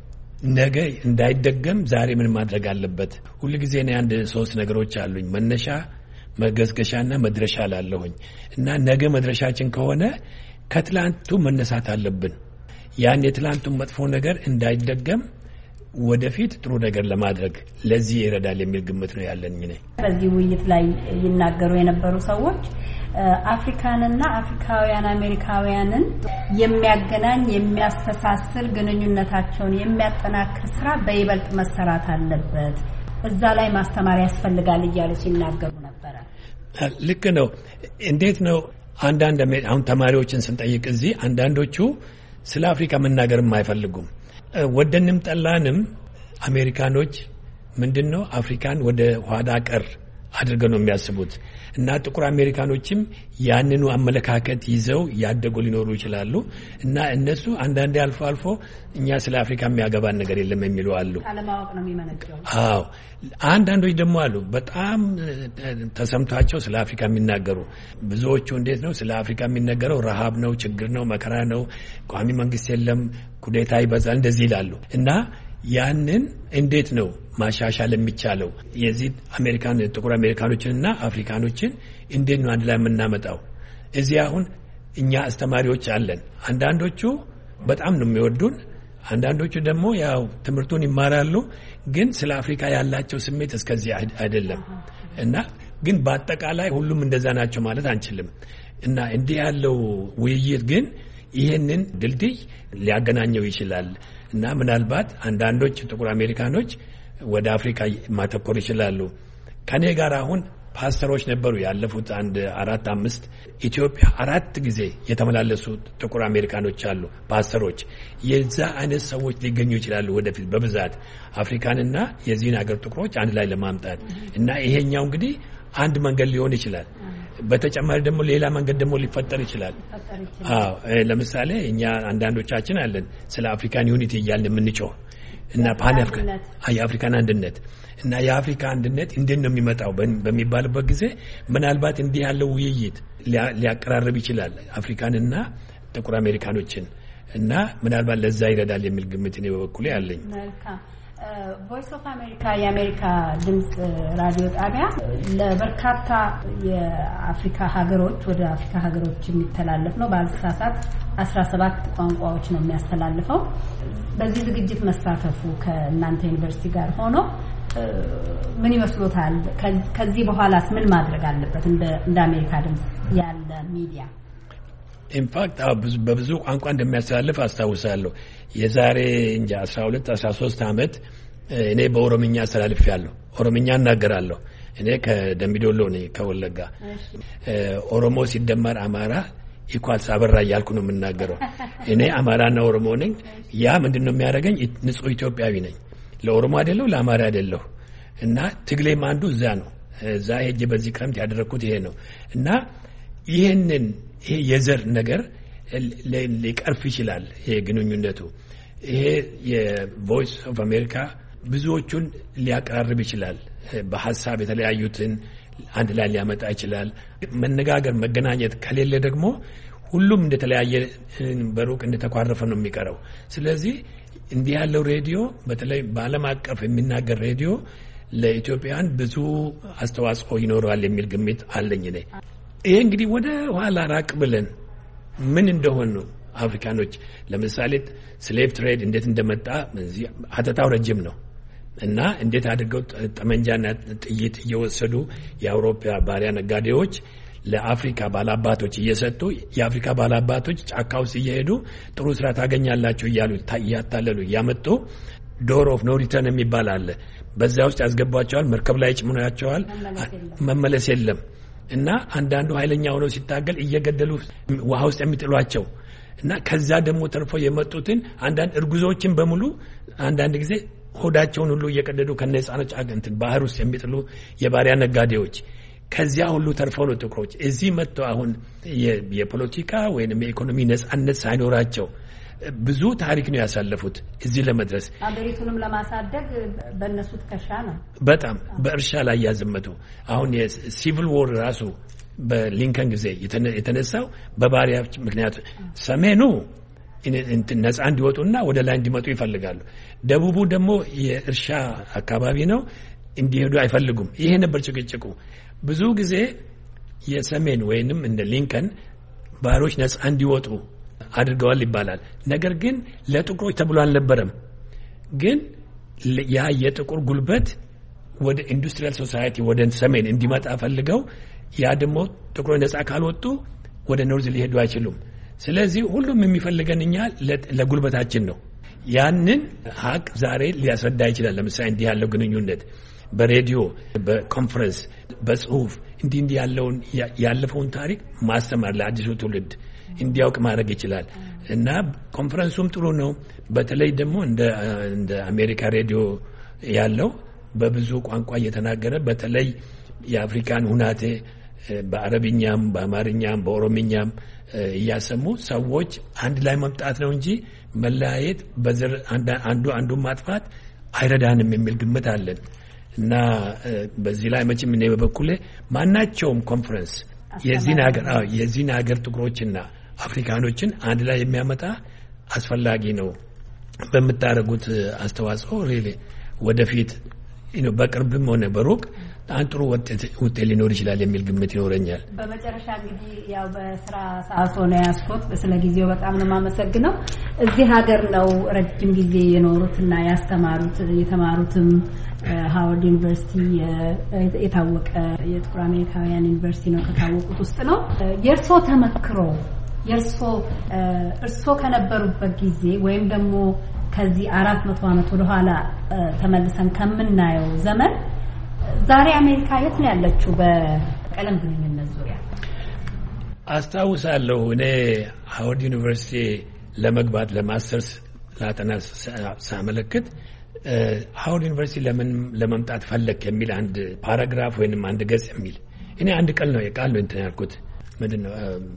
ነገ እንዳይደገም ዛሬ ምን ማድረግ አለበት? ሁሉ ጊዜ ነው አንድ ሶስት ነገሮች አሉኝ፣ መነሻ መገስገሻና መድረሻ ላለሁኝ እና ነገ መድረሻችን ከሆነ ከትላንቱ መነሳት አለብን። ያን የትላንቱን መጥፎ ነገር እንዳይደገም ወደፊት ጥሩ ነገር ለማድረግ ለዚህ ይረዳል የሚል ግምት ነው ያለኝ ነኝ። በዚህ ውይይት ላይ ይናገሩ የነበሩ ሰዎች አፍሪካንና አፍሪካውያን አሜሪካውያንን የሚያገናኝ የሚያስተሳስር ግንኙነታቸውን የሚያጠናክር ስራ በይበልጥ መሰራት አለበት፣ እዛ ላይ ማስተማር ያስፈልጋል እያሉ ሲናገሩ ነበር። ልክ ነው። እንዴት ነው አንዳንድ አሁን ተማሪዎችን ስንጠይቅ እዚህ አንዳንዶቹ ስለ አፍሪካ መናገርም አይፈልጉም። ወደንም ጠላንም አሜሪካኖች ምንድነው አፍሪካን ወደ ኋላ ቀር አድርገው ነው የሚያስቡት እና ጥቁር አሜሪካኖችም ያንኑ አመለካከት ይዘው ያደጉ ሊኖሩ ይችላሉ እና እነሱ አንዳንዴ አልፎ አልፎ እኛ ስለ አፍሪካ የሚያገባን ነገር የለም የሚሉ አሉ። አለማወቅ ነው የሚመነጨው። አዎ። አንዳንዶች ደግሞ አሉ በጣም ተሰምቷቸው ስለ አፍሪካ የሚናገሩ። ብዙዎቹ እንዴት ነው ስለ አፍሪካ የሚነገረው ረሃብ ነው፣ ችግር ነው፣ መከራ ነው፣ ቋሚ መንግስት የለም፣ ኩዴታ ይበዛል እንደዚህ ይላሉ እና ያንን እንዴት ነው ማሻሻል የሚቻለው? የዚህ አሜሪካን ጥቁር አሜሪካኖችንና አፍሪካኖችን እንዴት ነው አንድ ላይ የምናመጣው? እዚህ አሁን እኛ አስተማሪዎች አለን። አንዳንዶቹ በጣም ነው የሚወዱን፣ አንዳንዶቹ ደግሞ ያው ትምህርቱን ይማራሉ፣ ግን ስለ አፍሪካ ያላቸው ስሜት እስከዚህ አይደለም እና ግን በአጠቃላይ ሁሉም እንደዛ ናቸው ማለት አንችልም እና እንዲህ ያለው ውይይት ግን ይሄንን ድልድይ ሊያገናኘው ይችላል እና ምናልባት አንዳንዶች ጥቁር አሜሪካኖች ወደ አፍሪካ ማተኮር ይችላሉ። ከኔ ጋር አሁን ፓስተሮች ነበሩ ያለፉት አንድ አራት አምስት ኢትዮጵያ አራት ጊዜ የተመላለሱ ጥቁር አሜሪካኖች አሉ ፓስተሮች። የዛ አይነት ሰዎች ሊገኙ ይችላሉ ወደፊት በብዛት አፍሪካንና የዚህን ሀገር ጥቁሮች አንድ ላይ ለማምጣት እና ይሄኛው እንግዲህ አንድ መንገድ ሊሆን ይችላል። በተጨማሪ ደግሞ ሌላ መንገድ ደግሞ ሊፈጠር ይችላል። አዎ ለምሳሌ እኛ አንዳንዶቻችን አለን ስለ አፍሪካን ዩኒቲ እያልን የምንጮህ እና ፓን አፍሪካን አንድነት እና የአፍሪካ አንድነት እንዴት ነው የሚመጣው በሚባልበት ጊዜ ምናልባት እንዲህ ያለው ውይይት ሊያቀራርብ ይችላል አፍሪካንና ጥቁር አሜሪካኖችን እና ምናልባት ለዛ ይረዳል የሚል ግምት ነው በበኩሌ ያለኝ። ቮይስ ኦፍ አሜሪካ የአሜሪካ ድምጽ ራዲዮ ጣቢያ ለበርካታ የአፍሪካ ሀገሮች ወደ አፍሪካ ሀገሮች የሚተላለፍ ነው። ባልተሳሳት አስራ ሰባት ቋንቋዎች ነው የሚያስተላልፈው። በዚህ ዝግጅት መሳተፉ ከእናንተ ዩኒቨርሲቲ ጋር ሆኖ ምን ይመስሎታል? ከዚህ በኋላስ ምን ማድረግ አለበት እንደ አሜሪካ ድምጽ ያለ ሚዲያ? ኢንፋክት በብዙ ቋንቋ እንደሚያስተላልፍ አስታውሳለሁ። የዛሬ እንጃ አስራ ሁለት አስራ ሶስት አመት እኔ በኦሮምኛ አስተላልፌያለሁ። ኦሮምኛ እናገራለሁ። እኔ ከደምቢዶሎ ነኝ ከወለጋ። ኦሮሞ ሲደመር አማራ ኢኳልስ አበራ እያልኩ ነው የምናገረው። እኔ አማራና ኦሮሞ ነኝ። ያ ምንድነው የሚያደርገኝ? ንጹህ ኢትዮጵያዊ ነኝ። ለኦሮሞ አይደለሁ ለአማራ አይደለሁ እና ትግሌም አንዱ እዛ ነው። እዛ ሄጄ በዚህ ክረምት ያደረኩት ይሄ ነው እና ይሄንን ይሄ የዘር ነገር ሊቀርፍ ይችላል። ይሄ ግንኙነቱ ይሄ የቮይስ ኦፍ አሜሪካ ብዙዎቹን ሊያቀራርብ ይችላል። በሐሳብ የተለያዩትን አንድ ላይ ሊያመጣ ይችላል። መነጋገር መገናኘት ከሌለ ደግሞ ሁሉም እንደተለያየ በሩቅ እንደተኳረፈ ነው የሚቀረው። ስለዚህ እንዲህ ያለው ሬዲዮ በተለይ በዓለም አቀፍ የሚናገር ሬዲዮ ለኢትዮጵያን ብዙ አስተዋጽኦ ይኖረዋል የሚል ግምት አለኝ እኔ። ይሄ እንግዲህ ወደ ኋላ ራቅ ብለን ምን እንደሆኑ አፍሪካኖች ለምሳሌ ስሌቭ ትሬድ እንዴት እንደመጣ ሀተታው ረጅም ነው እና እንዴት አድርገው ጠመንጃና ጥይት እየወሰዱ የአውሮፓ ባሪያ ነጋዴዎች ለአፍሪካ ባላባቶች እየሰጡ የአፍሪካ ባላባቶች ጫካ ውስጥ እየሄዱ ጥሩ ስራ ታገኛላችሁ እያሉ እያታለሉ እያመጡ ዶር ኦፍ ኖ ሪተርን የሚባል አለ። በዛ ውስጥ ያስገቧቸዋል። መርከብ ላይ ጭምኗቸዋል። መመለስ የለም እና አንዳንዱ ኃይለኛ ሆነው ሲታገል እየገደሉ ውሃ ውስጥ የሚጥሏቸው እና ከዛ ደግሞ ተርፎ የመጡትን አንዳንድ እርጉዞችን በሙሉ አንዳንድ ጊዜ ሆዳቸውን ሁሉ እየቀደዱ ከነጻኖች አገንት ባህር ውስጥ የሚጥሉ የባሪያ ነጋዴዎች ከዚያ ሁሉ ተርፈው ነው ጥቁሮች እዚህ መጥተው አሁን የፖለቲካ ወይንም የኢኮኖሚ ነጻነት ሳይኖራቸው ብዙ ታሪክ ነው ያሳለፉት እዚህ ለመድረስ። አገሪቱንም ለማሳደግ በእነሱ ትከሻ ነው በጣም በእርሻ ላይ ያዘመቱ። አሁን የሲቪል ዎር ራሱ በሊንከን ጊዜ የተነሳው በባሪያ ምክንያት ሰሜኑ ነጻ እንዲወጡና ወደ ላይ እንዲመጡ ይፈልጋሉ። ደቡቡ ደግሞ የእርሻ አካባቢ ነው እንዲሄዱ አይፈልጉም። ይሄ ነበር ጭቅጭቁ። ብዙ ጊዜ የሰሜን ወይንም እንደ ሊንከን ባሮች ነጻ እንዲወጡ አድርገዋል ይባላል። ነገር ግን ለጥቁሮች ተብሎ አልነበረም። ግን ያ የጥቁር ጉልበት ወደ ኢንዱስትሪያል ሶሳይቲ ወደ ሰሜን እንዲመጣ ፈልገው ያ ደግሞ ጥቁሮች ነጻ ካልወጡ ወደ ኖርዝ ሊሄዱ አይችሉም። ስለዚህ ሁሉም የሚፈልገን እኛ ለጉልበታችን ነው። ያንን ሀቅ ዛሬ ሊያስረዳ ይችላል። ለምሳሌ እንዲህ ያለው ግንኙነት በሬዲዮ በኮንፈረንስ በጽሁፍ እንዲህ እንዲህ ያለውን ያለፈውን ታሪክ ማስተማር ለአዲሱ ትውልድ እንዲያውቅ ማድረግ ይችላል እና ኮንፈረንሱም ጥሩ ነው። በተለይ ደግሞ እንደ እንደ አሜሪካ ሬዲዮ ያለው በብዙ ቋንቋ እየተናገረ በተለይ የአፍሪካን ሁናቴ በአረብኛም በአማርኛም በኦሮምኛም እያሰሙ ሰዎች አንድ ላይ መምጣት ነው እንጂ መለያየት በዘር አንዱ አንዱን ማጥፋት አይረዳንም የሚል ግምት አለን እና በዚህ ላይ መቼም እኔ በበኩሌ ማናቸውም ኮንፈረንስ የዚህን ሀገር አዎ የዚህን ሀገር ጥቁሮችና አፍሪካኖችን አንድ ላይ የሚያመጣ አስፈላጊ ነው። በመታረጉት አስተዋጽኦ ሪሊ ወደፊት ነው በቅርብም ሆነ በሩቅ አንጥሩ ውጤት ሊኖር ይችላል የሚል ግምት ይኖረኛል። በመጨረሻ እንግዲህ ያው በስራ ሰዓት ሆነ ያስቆጥ ስለ ጊዜው በጣም ነው የማመሰግነው። እዚህ ሀገር ነው ረጅም ጊዜ የኖሩትና ያስተማሩት የተማሩትም ሃዋርድ ዩኒቨርሲቲ የታወቀ የጥቁር አሜሪካውያን ዩኒቨርሲቲ ነው ከታወቁት ውስጥ ነው። የርሶ ተመክሮ የርሶ እርሶ ከነበሩበት ጊዜ ወይም ደግሞ ከዚህ አራት መቶ ዓመት ወደ ኋላ ተመልሰን ከምናየው ዘመን ዛሬ አሜሪካ የት ነው ያለችው በቀለም ግንኙነት ዙሪያ? አስታውሳለሁ እኔ ሃዋርድ ዩኒቨርሲቲ ለመግባት ለማስተርስ ላጠና ሳመለክት ሃዋርድ ዩኒቨርሲቲ ለምን ለመምጣት ፈለክ የሚል አንድ ፓራግራፍ ወይንም አንድ ገጽ የሚል እኔ አንድ ቃል ነው የቃል ነው እንትን ያልኩት ምንድነው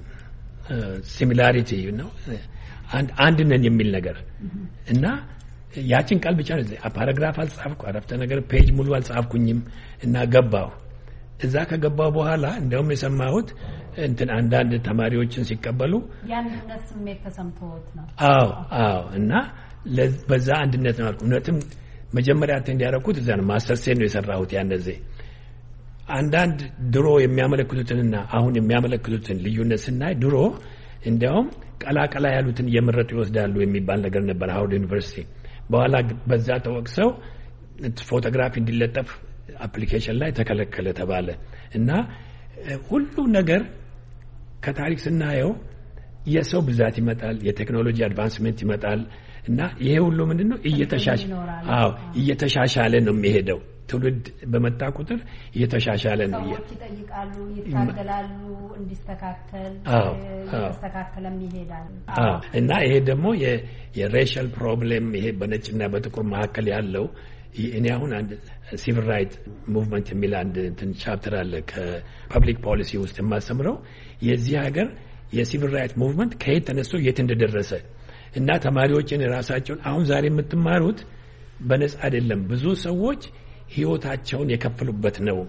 ሲሚላሪቲ ነው አንድ አንድ ነን የሚል ነገር እና ያችን ቃል ብቻ ነው ፓራግራፍ አልጻፍኩ አረፍተ ነገር ፔጅ ሙሉ አልጻፍኩኝም እና ገባው። እዛ ከገባው በኋላ እንደውም የሰማሁት እንትን አንዳንድ ተማሪዎችን ሲቀበሉ ያንድነት ስሜት ተሰምቶት ነው። አዎ አዎ እና በዛ አንድነት ነው አልኩ። እውነትም መጀመሪያ እንዲያረኩት እዛ ነው ማስተርስ ነው የሰራሁት። ያነዘ አንዳንድ ድሮ የሚያመለክቱትንና አሁን የሚያመለክቱትን ልዩነት ስናይ ድሮ እንደውም ቀላቀላ ያሉትን እየመረጡ ይወስዳሉ የሚባል ነገር ነበር ሃዋርድ ዩኒቨርሲቲ። በኋላ በዛ ተወቅሰው ፎቶግራፊ እንዲለጠፍ አፕሊኬሽን ላይ ተከለከለ ተባለ እና ሁሉ ነገር ከታሪክ ስናየው የሰው ብዛት ይመጣል፣ የቴክኖሎጂ አድቫንስመንት ይመጣል እና ይሄ ሁሉ ምንድነው እየተሻሻለ አዎ እየተሻሻለ ነው የሚሄደው። ትውልድ በመጣ ቁጥር እየተሻሻለ ነው። ሰዎች ይጠይቃሉ፣ ይታገላሉ እንዲስተካከል እየተስተካከለም ይሄዳል። አዎ እና ይሄ ደግሞ የሬሻል ፕሮብሌም ይሄ በነጭና በጥቁር መካከል ያለው እኔ አሁን አንድ ሲቪል ራይት ሙቭመንት የሚል አንድ እንትን ቻፕተር አለ ከፐብሊክ ፖሊሲ ውስጥ የማስተምረው የዚህ ሀገር የሲቪል ራይት ሙቭመንት ከየት ተነስቶ የት እንደደረሰ እና ተማሪዎችን ራሳቸውን አሁን ዛሬ የምትማሩት በነጻ አይደለም። ብዙ ሰዎች ህይወታቸውን የከፈሉበት ነው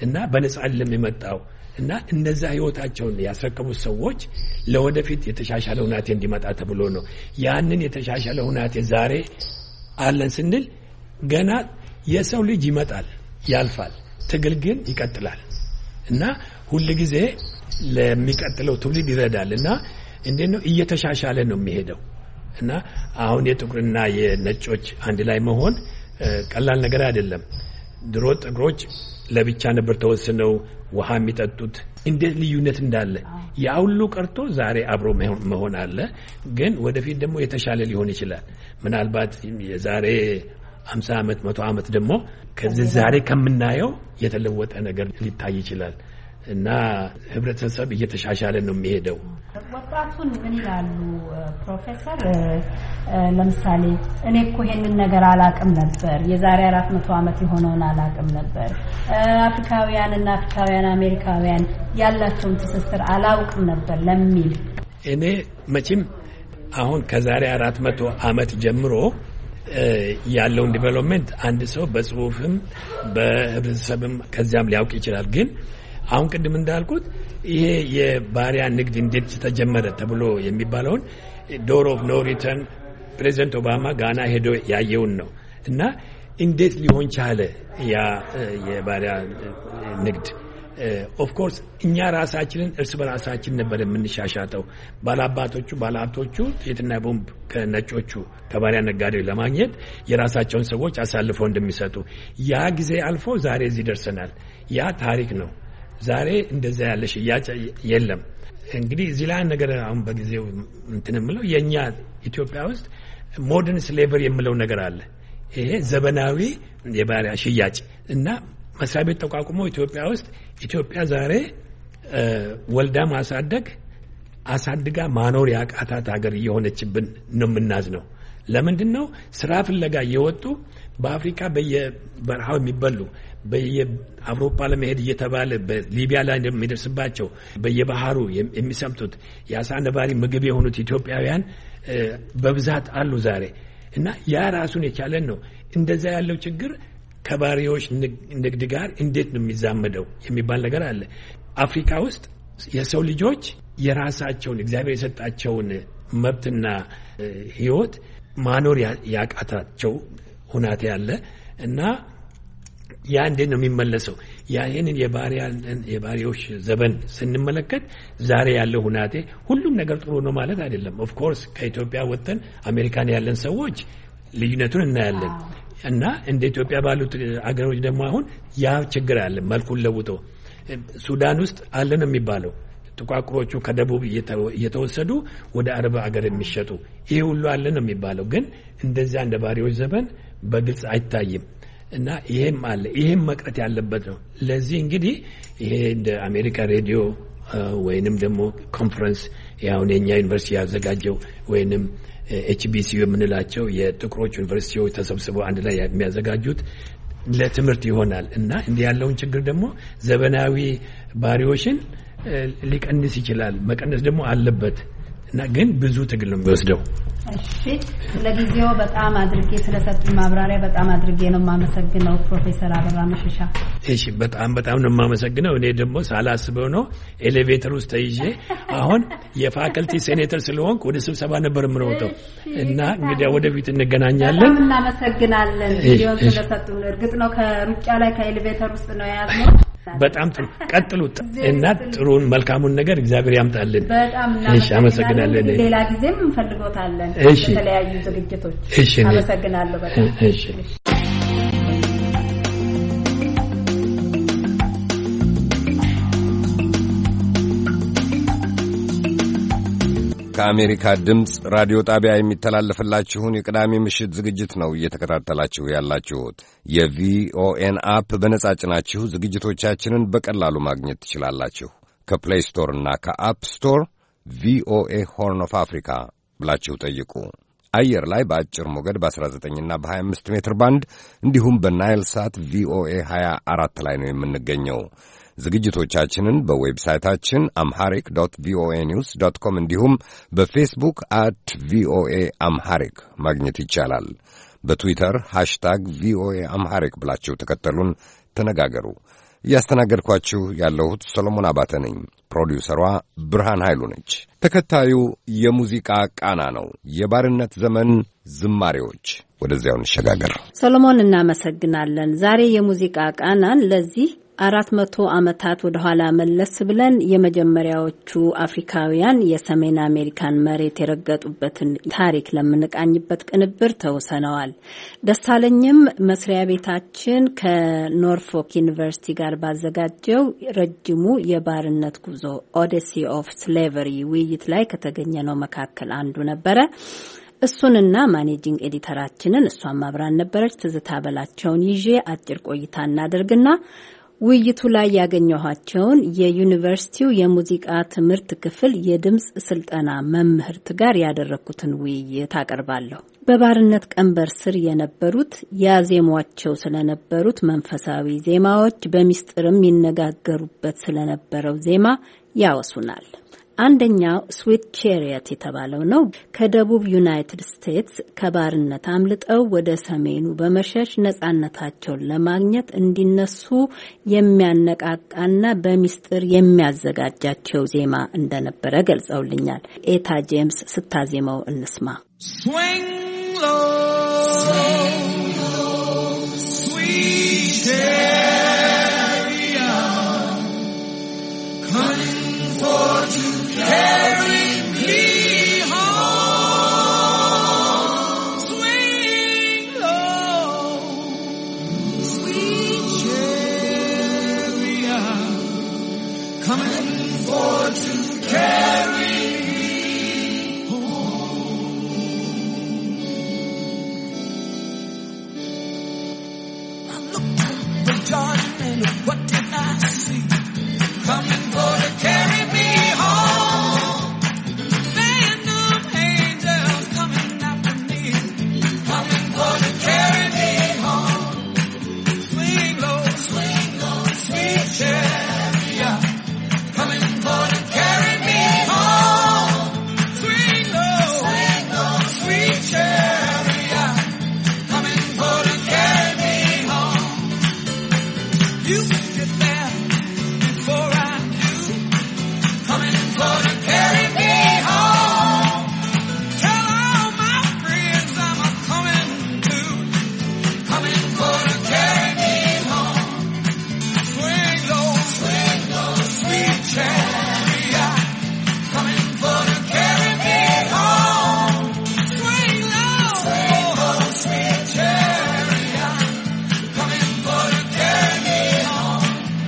እና በነጻ ለሚመጣው እና እነዛ ህይወታቸውን ያስረከቡት ሰዎች ለወደፊት የተሻሻለ ሁናቴ እንዲመጣ ተብሎ ነው። ያንን የተሻሻለ ሁናቴ ዛሬ አለን ስንል ገና የሰው ልጅ ይመጣል ያልፋል፣ ትግል ግን ይቀጥላል እና ሁሉ ጊዜ ለሚቀጥለው ትውልድ ይረዳል እና እንዴት ነው እየተሻሻለ ነው የሚሄደው እና አሁን የጥቁርና የነጮች አንድ ላይ መሆን ቀላል ነገር አይደለም። ድሮ ጥቁሮች ለብቻ ነበር ተወስነው ውሃ የሚጠጡት። እንዴት ልዩነት እንዳለ ያ ሁሉ ቀርቶ ዛሬ አብሮ መሆን አለ። ግን ወደፊት ደግሞ የተሻለ ሊሆን ይችላል። ምናልባት የዛሬ ሃምሳ ዓመት መቶ ዓመት ደግሞ ከዚህ ዛሬ ከምናየው የተለወጠ ነገር ሊታይ ይችላል እና ህብረተሰብ እየተሻሻለ ነው የሚሄደው። ወጣቱን ምን ይላሉ ፕሮፌሰር? ለምሳሌ እኔ እኮ ይሄንን ነገር አላቅም ነበር፣ የዛሬ አራት መቶ ዓመት የሆነውን አላቅም ነበር፣ አፍሪካውያንና አፍሪካውያን አሜሪካውያን ያላቸውን ትስስር አላውቅም ነበር ለሚል እኔ መቼም አሁን ከዛሬ አራት መቶ ዓመት ጀምሮ ያለውን ዲቨሎፕመንት አንድ ሰው በጽሁፍም በህብረተሰብም ከዚያም ሊያውቅ ይችላል። ግን አሁን ቅድም እንዳልኩት ይሄ የባሪያ ንግድ እንዴት ተጀመረ ተብሎ የሚባለውን ዶር ኦፍ ኖ ሪተርን ፕሬዚደንት ኦባማ ጋና ሄዶ ያየውን ነው እና እንዴት ሊሆን ቻለ ያ የባሪያ ንግድ። ኦፍ ኮርስ እኛ ራሳችንን እርስ በራሳችን ነበር የምንሻሻተው። ባላባቶቹ ባላሀብቶቹ ጥይትና ቦምብ ከነጮቹ ከባሪያ ነጋዴዎች ለማግኘት የራሳቸውን ሰዎች አሳልፈው እንደሚሰጡ ያ ጊዜ አልፎ ዛሬ እዚህ ደርሰናል። ያ ታሪክ ነው። ዛሬ እንደዛ ያለ ሽያጭ የለም። እንግዲህ እዚህ ላይ ነገር አሁን በጊዜው እንትን የምለው የኛ ኢትዮጵያ ውስጥ ሞደርን ስሌቨሪ የምለው ነገር አለ። ይሄ ዘመናዊ የባሪያ ሽያጭ እና መስሪያ ቤት ተቋቁሞ ኢትዮጵያ ውስጥ ኢትዮጵያ ዛሬ ወልዳ ማሳደግ አሳድጋ ማኖር ያቃታት ሀገር እየሆነችብን ነው የምናዝነው። ለምንድን ነው ስራ ፍለጋ እየወጡ በአፍሪካ በየበረሃው የሚበሉ በየአውሮፓ ለመሄድ እየተባለ በሊቢያ ላይ እንደሚደርስባቸው በየባህሩ የሚሰምጡት የአሳ ነባሪ ምግብ የሆኑት ኢትዮጵያውያን በብዛት አሉ ዛሬ እና ያ ራሱን የቻለን ነው። እንደዛ ያለው ችግር ከባሪዎች ንግድ ጋር እንዴት ነው የሚዛመደው የሚባል ነገር አለ። አፍሪካ ውስጥ የሰው ልጆች የራሳቸውን እግዚአብሔር የሰጣቸውን መብትና ህይወት ማኖር ያቃታቸው ሁናቴ ያለ እና ያ እንዴት ነው የሚመለሰው? ያንን የባሪያ የባሪዎች ዘመን ስንመለከት ዛሬ ያለው ሁናቴ ሁሉም ነገር ጥሩ ነው ማለት አይደለም። ኦፍ ኮርስ ከኢትዮጵያ ወጥተን አሜሪካን ያለን ሰዎች ልዩነቱን እናያለን እና እንደ ኢትዮጵያ ባሉት አገሮች ደግሞ አሁን ያ ችግር አለ። መልኩን ለውጦ ሱዳን ውስጥ አለ ነው የሚባለው ጥቋቁሮቹ ከደቡብ እየተወሰዱ ወደ አረብ አገር የሚሸጡ ይሄ ሁሉ አለ ነው የሚባለው። ግን እንደዛ እንደ ባሪዎች ዘመን በግልጽ አይታይም እና ይሄም አለ። ይሄም መቅረት ያለበት ነው። ለዚህ እንግዲህ ይሄ እንደ አሜሪካ ሬዲዮ ወይንም ደግሞ ኮንፈረንስ ያው የኛ ዩኒቨርሲቲ ያዘጋጀው ወይንም ኤችቢሲ የምንላቸው የጥቁሮች ዩኒቨርሲቲዎች ተሰብስበው አንድ ላይ የሚያዘጋጁት ለትምህርት ይሆናል እና እንዲህ ያለውን ችግር ደግሞ ዘመናዊ ባሪዎችን ሊቀንስ ይችላል። መቀነስ ደግሞ አለበት እና ግን ብዙ ትግል ነው የሚወስደው። እሺ ለጊዜው በጣም አድርጌ ስለሰጡኝ ማብራሪያ በጣም አድርጌ ነው የማመሰግነው ፕሮፌሰር አበራ መሸሻ። እሺ በጣም በጣም ነው የማመሰግነው። እኔ ደግሞ ሳላስበው ነው ኤሌቬተር ውስጥ ተይዤ አሁን የፋከልቲ ሴኔተር ስለሆንኩ ወደ ስብሰባ ነበር የምሮጠው እና እንግዲህ ወደፊት እንገናኛለን። በጣም እናመሰግናለን ቪዲዮ ስለሰጡን። እርግጥ ነው ከሩጫ ላይ ከኤሌቬተር ውስጥ ነው የያዝነው። በጣም ጥሩ ቀጥሉት እና ጥሩን መልካሙን ነገር እግዚአብሔር ያምጣልን። በጣም እናመሰግናለን። ሌላ ጊዜም እንፈልጎታለን በተለያዩ ዝግጅቶች። እሺ አመሰግናለሁ በጣም። እሺ ከአሜሪካ ድምፅ ራዲዮ ጣቢያ የሚተላለፍላችሁን የቅዳሜ ምሽት ዝግጅት ነው እየተከታተላችሁ ያላችሁት። የቪኦኤን አፕ በነጻ ጭናችሁ ዝግጅቶቻችንን በቀላሉ ማግኘት ትችላላችሁ። ከፕሌይ ስቶር እና ከአፕ ስቶር ቪኦኤ ሆርን ኦፍ አፍሪካ ብላችሁ ጠይቁ። አየር ላይ በአጭር ሞገድ በአስራ ዘጠኝና በሀያ አምስት ሜትር ባንድ እንዲሁም በናይል ሳት ቪኦኤ ሀያ አራት ላይ ነው የምንገኘው። ዝግጅቶቻችንን በዌብሳይታችን አምሃሪክ ዶት ቪኦኤ ኒውስ ዶት ኮም እንዲሁም በፌስቡክ አት ቪኦኤ አምሃሪክ ማግኘት ይቻላል። በትዊተር ሃሽታግ ቪኦኤ አምሃሪክ ብላችሁ ተከተሉን፣ ተነጋገሩ። እያስተናገድኳችሁ ያለሁት ሰሎሞን አባተ ነኝ። ፕሮዲውሰሯ ብርሃን ኃይሉ ነች። ተከታዩ የሙዚቃ ቃና ነው። የባርነት ዘመን ዝማሬዎች። ወደዚያው እንሸጋገር። ሰሎሞን እናመሰግናለን። ዛሬ የሙዚቃ ቃናን ለዚህ አራት መቶ ዓመታት ወደ ኋላ መለስ ብለን የመጀመሪያዎቹ አፍሪካውያን የሰሜን አሜሪካን መሬት የረገጡበትን ታሪክ ለምንቃኝበት ቅንብር ተውሰነዋል። ደሳለኝም መስሪያ ቤታችን ከኖርፎክ ዩኒቨርሲቲ ጋር ባዘጋጀው ረጅሙ የባርነት ጉዞ ኦዲሲ ኦፍ ስሌቨሪ ውይይት ላይ ከተገኘ ነው መካከል አንዱ ነበረ። እሱንና ማኔጂንግ ኤዲተራችንን እሷን ማብራን ነበረች ትዝታ በላቸውን ይዤ አጭር ቆይታ እናደርግና ውይይቱ ላይ ያገኘኋቸውን የዩኒቨርሲቲው የሙዚቃ ትምህርት ክፍል የድምጽ ስልጠና መምህርት ጋር ያደረኩትን ውይይት አቀርባለሁ። በባርነት ቀንበር ስር የነበሩት ያዜሟቸው ስለነበሩት መንፈሳዊ ዜማዎች፣ በሚስጥርም ይነጋገሩበት ስለነበረው ዜማ ያወሱናል። አንደኛው ስዊት ቼሪየት የተባለው ነው። ከደቡብ ዩናይትድ ስቴትስ ከባርነት አምልጠው ወደ ሰሜኑ በመሸሽ ነጻነታቸውን ለማግኘት እንዲነሱ የሚያነቃቃና በሚስጥር የሚያዘጋጃቸው ዜማ እንደነበረ ገልጸውልኛል። ኤታ ጄምስ ስታዜመው እንስማ። Swing low, swing low, sweet chariot, coming for to carry me home. Swing low, sweet chariot, coming for to carry me home. I looked over Jordan and what did I see? Coming for to carry me home. Band of angels coming after me. Coming for to carry me home. Swing low, swing low, sweet chariot. Coming for to carry me home. Swing low, swing low, sweet chariot. Coming for to carry me home. You get there before I do. Coming for to carry me home. Tell all my friends I'm a coming too. Coming for to carry me home. Swing low, swing low, sweet chariot. Coming for to carry me home. Swing low, swing low, sweet chariot. Coming for to carry me home.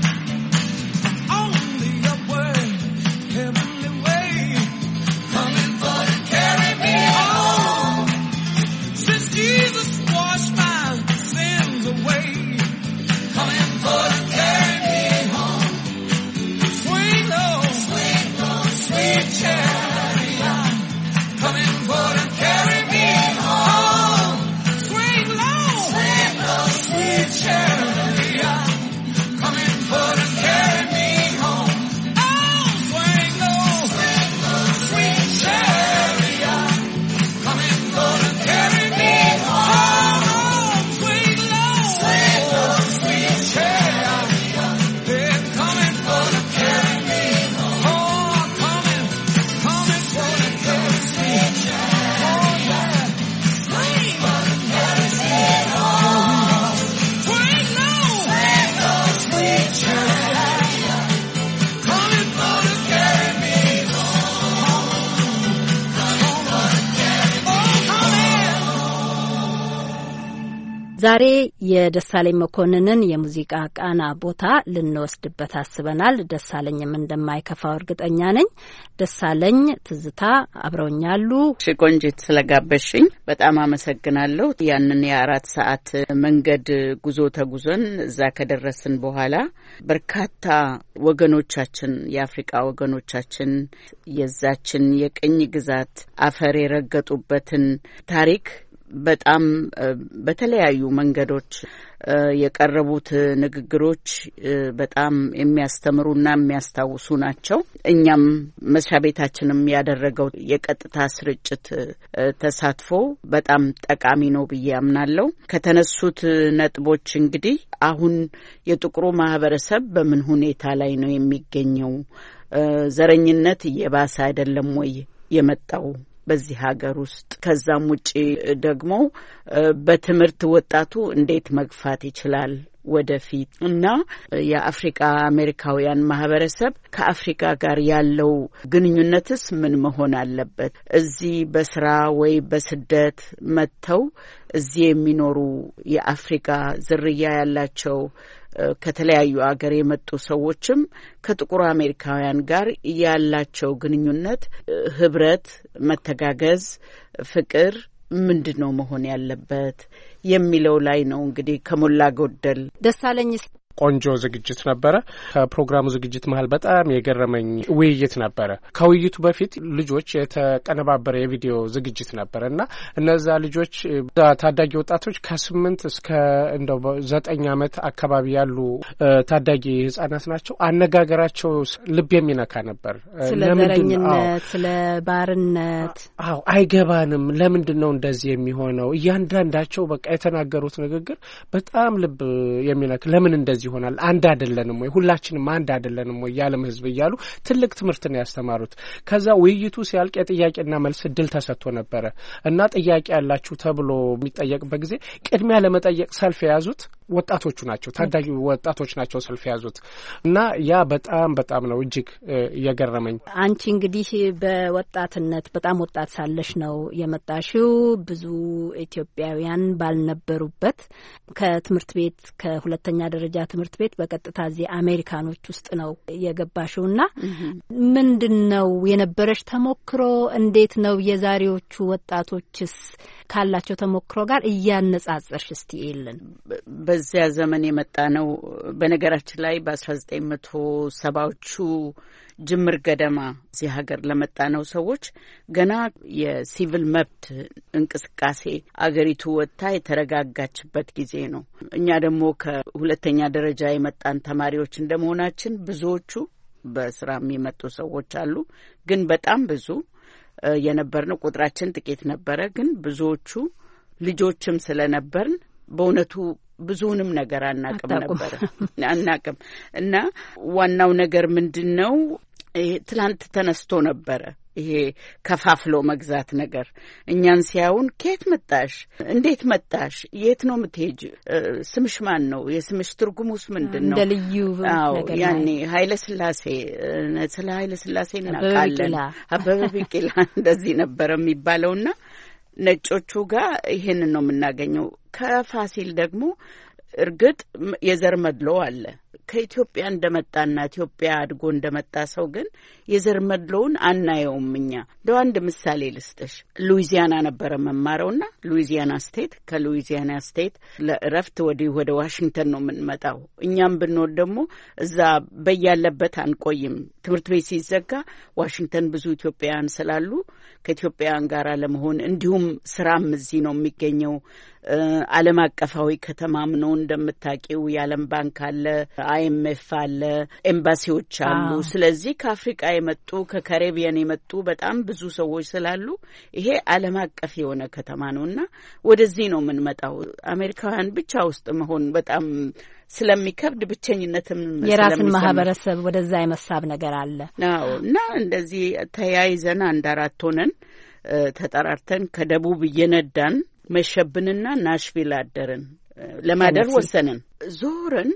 Only a word, heavenly way. Coming for to carry me home. Since Jesus washed my sins away. Coming for to carry me home. Swing low, swing low, sweet chariot. Coming for to carry me home. Swing low, swing low, sweet chariot. Coming for to carry me home. Oh, swing low, swing low, sweet chariot. Coming for to carry me home. Swing low, swing low, sweet chariot. They're coming for to carry me home. Oh, coming, coming for to carry me home. Oh, yeah. Swing for to carry me home. Swing low, swing low, sweet chariot. Coming for to carry me home. Coming for to carry me home. ዛሬ የደሳለኝ መኮንንን የሙዚቃ ቃና ቦታ ልንወስድበት አስበናል። ደሳለኝም እንደማይከፋው እርግጠኛ ነኝ። ደሳለኝ፣ ትዝታ አብረውኛሉ። እሺ ቆንጂት፣ ስለጋበሽኝ በጣም አመሰግናለሁ። ያንን የአራት ሰዓት መንገድ ጉዞ ተጉዘን እዛ ከደረስን በኋላ በርካታ ወገኖቻችን የአፍሪካ ወገኖቻችን የዛችን የቅኝ ግዛት አፈር የረገጡበትን ታሪክ በጣም በተለያዩ መንገዶች የቀረቡት ንግግሮች በጣም የሚያስተምሩና የሚያስታውሱ ናቸው። እኛም መስሪያ ቤታችንም ያደረገው የቀጥታ ስርጭት ተሳትፎ በጣም ጠቃሚ ነው ብዬ አምናለሁ። ከተነሱት ነጥቦች እንግዲህ አሁን የጥቁሩ ማህበረሰብ በምን ሁኔታ ላይ ነው የሚገኘው? ዘረኝነት እየባሰ አይደለም ወይ የመጣው በዚህ ሀገር ውስጥ? ከዛም ውጪ ደግሞ በትምህርት ወጣቱ እንዴት መግፋት ይችላል ወደፊት? እና የአፍሪካ አሜሪካውያን ማህበረሰብ ከአፍሪካ ጋር ያለው ግንኙነትስ ምን መሆን አለበት? እዚህ በስራ ወይ በስደት መጥተው እዚህ የሚኖሩ የአፍሪካ ዝርያ ያላቸው ከተለያዩ አገር የመጡ ሰዎችም ከጥቁር አሜሪካውያን ጋር ያላቸው ግንኙነት፣ ህብረት፣ መተጋገዝ፣ ፍቅር ምንድነው መሆን ያለበት የሚለው ላይ ነው እንግዲህ ከሞላ ጎደል። ደሳለኝ ቆንጆ ዝግጅት ነበረ። ከፕሮግራሙ ዝግጅት መሀል በጣም የገረመኝ ውይይት ነበረ። ከውይይቱ በፊት ልጆች የተቀነባበረ የቪዲዮ ዝግጅት ነበረ እና እነዛ ልጆች ታዳጊ ወጣቶች ከስምንት እስከ እንደው ዘጠኝ ዓመት አካባቢ ያሉ ታዳጊ ህጻናት ናቸው። አነጋገራቸው ልብ የሚነካ ነበር። ስለ ዘረኝነት፣ ስለ ባርነት አዎ አይገባንም፣ ለምንድን ነው እንደዚህ የሚሆነው? እያንዳንዳቸው በቃ የተናገሩት ንግግር በጣም ልብ የሚነካ ለምን እንደዚህ ይሆናል? አንድ አይደለንም ወይ? ሁላችንም አንድ አይደለንም ወይ? ያለም ህዝብ እያሉ ትልቅ ትምህርት ነው ያስተማሩት። ከዛ ውይይቱ ሲያልቅ የጥያቄና መልስ እድል ተሰጥቶ ነበረ እና ጥያቄ ያላችሁ ተብሎ የሚጠየቅበት ጊዜ ቅድሚያ ለመጠየቅ ሰልፍ የያዙት ወጣቶቹ ናቸው። ታዳጊ ወጣቶች ናቸው ሰልፍ የያዙት እና ያ በጣም በጣም ነው እጅግ እየገረመኝ። አንቺ እንግዲህ በወጣትነት በጣም ወጣት ሳለሽ ነው የመጣሽው። ብዙ ኢትዮጵያውያን ባልነበሩበት ከትምህርት ቤት ከሁለተኛ ደረጃ ትምህርት ቤት በቀጥታ እዚህ አሜሪካኖች ውስጥ ነው የገባሽውና ምንድነው የነበረሽ ተሞክሮ? እንዴት ነው የዛሬዎቹ ወጣቶችስ ካላቸው ተሞክሮ ጋር እያነጻጸርሽ እስቲ ይልን? በዚያ ዘመን የመጣ ነው። በነገራችን ላይ በአስራ ዘጠኝ መቶ ሰባዎቹ ጅምር ገደማ እዚህ ሀገር ለመጣ ነው ሰዎች ገና የሲቪል መብት እንቅስቃሴ አገሪቱ ወጥታ የተረጋጋችበት ጊዜ ነው። እኛ ደግሞ ከሁለተኛ ደረጃ የመጣን ተማሪዎች እንደመሆናችን ብዙዎቹ በስራ የሚመጡ ሰዎች አሉ። ግን በጣም ብዙ የነበርነው ቁጥራችን ጥቂት ነበረ። ግን ብዙዎቹ ልጆችም ስለነበርን በእውነቱ ብዙውንም ነገር አናቅም ነበር አናቅም እና ዋናው ነገር ምንድነው ትላንት ተነስቶ ነበረ ይሄ ከፋፍሎ መግዛት ነገር። እኛን ሲያዩን ከየት መጣሽ? እንዴት መጣሽ? የት ነው የምትሄጂ? ስምሽ ማን ነው? የስምሽ ትርጉሙስ ምንድነው? እንደ ልዩ ነገር ያኔ ኃይለ ሥላሴ ስለ ኃይለ ሥላሴ እናውቃለን። አበበ ቢቂላ እንደዚህ ነበር የሚባለውና ነጮቹ ጋር ይሄንን ነው የምናገኘው። ከፋሲል ደግሞ እርግጥ የዘር መድሎ አለ። ከኢትዮጵያ እንደመጣና ኢትዮጵያ አድጎ እንደመጣ ሰው ግን የዘር መድሎውን አናየውም። እኛ እንደው አንድ ምሳሌ ልስጥሽ። ሉዊዚያና ነበረ መማረውና ሉዊዚያና ስቴት፣ ከሉዊዚያና ስቴት ለእረፍት ወዲህ ወደ ዋሽንግተን ነው የምንመጣው። እኛም ብንወድ ደግሞ እዛ በያለበት አንቆይም። ትምህርት ቤት ሲዘጋ ዋሽንግተን ብዙ ኢትዮጵያውያን ስላሉ ከኢትዮጵያውያን ጋር ለመሆን እንዲሁም ስራም እዚህ ነው የሚገኘው። ዓለም አቀፋዊ ከተማም ነው እንደምታውቂው። የዓለም ባንክ አለ፣ አይኤምኤፍ አለ፣ ኤምባሲዎች አሉ። ስለዚህ ከአፍሪካ የመጡ ከካሪቢያን የመጡ በጣም ብዙ ሰዎች ስላሉ ይሄ ዓለም አቀፍ የሆነ ከተማ ነውና ወደዚህ ነው የምንመጣው። አሜሪካውያን ብቻ ውስጥ መሆን በጣም ስለሚከብድ ብቸኝነትም የራስን ማህበረሰብ ወደዛ የመሳብ ነገር አለ። አዎ። እና እንደዚህ ተያይዘን አንድ አራት ሆነን ተጠራርተን ከደቡብ እየነዳን መሸብንና ናሽቪል አደርን። ለማደር ወሰንን። ዞርን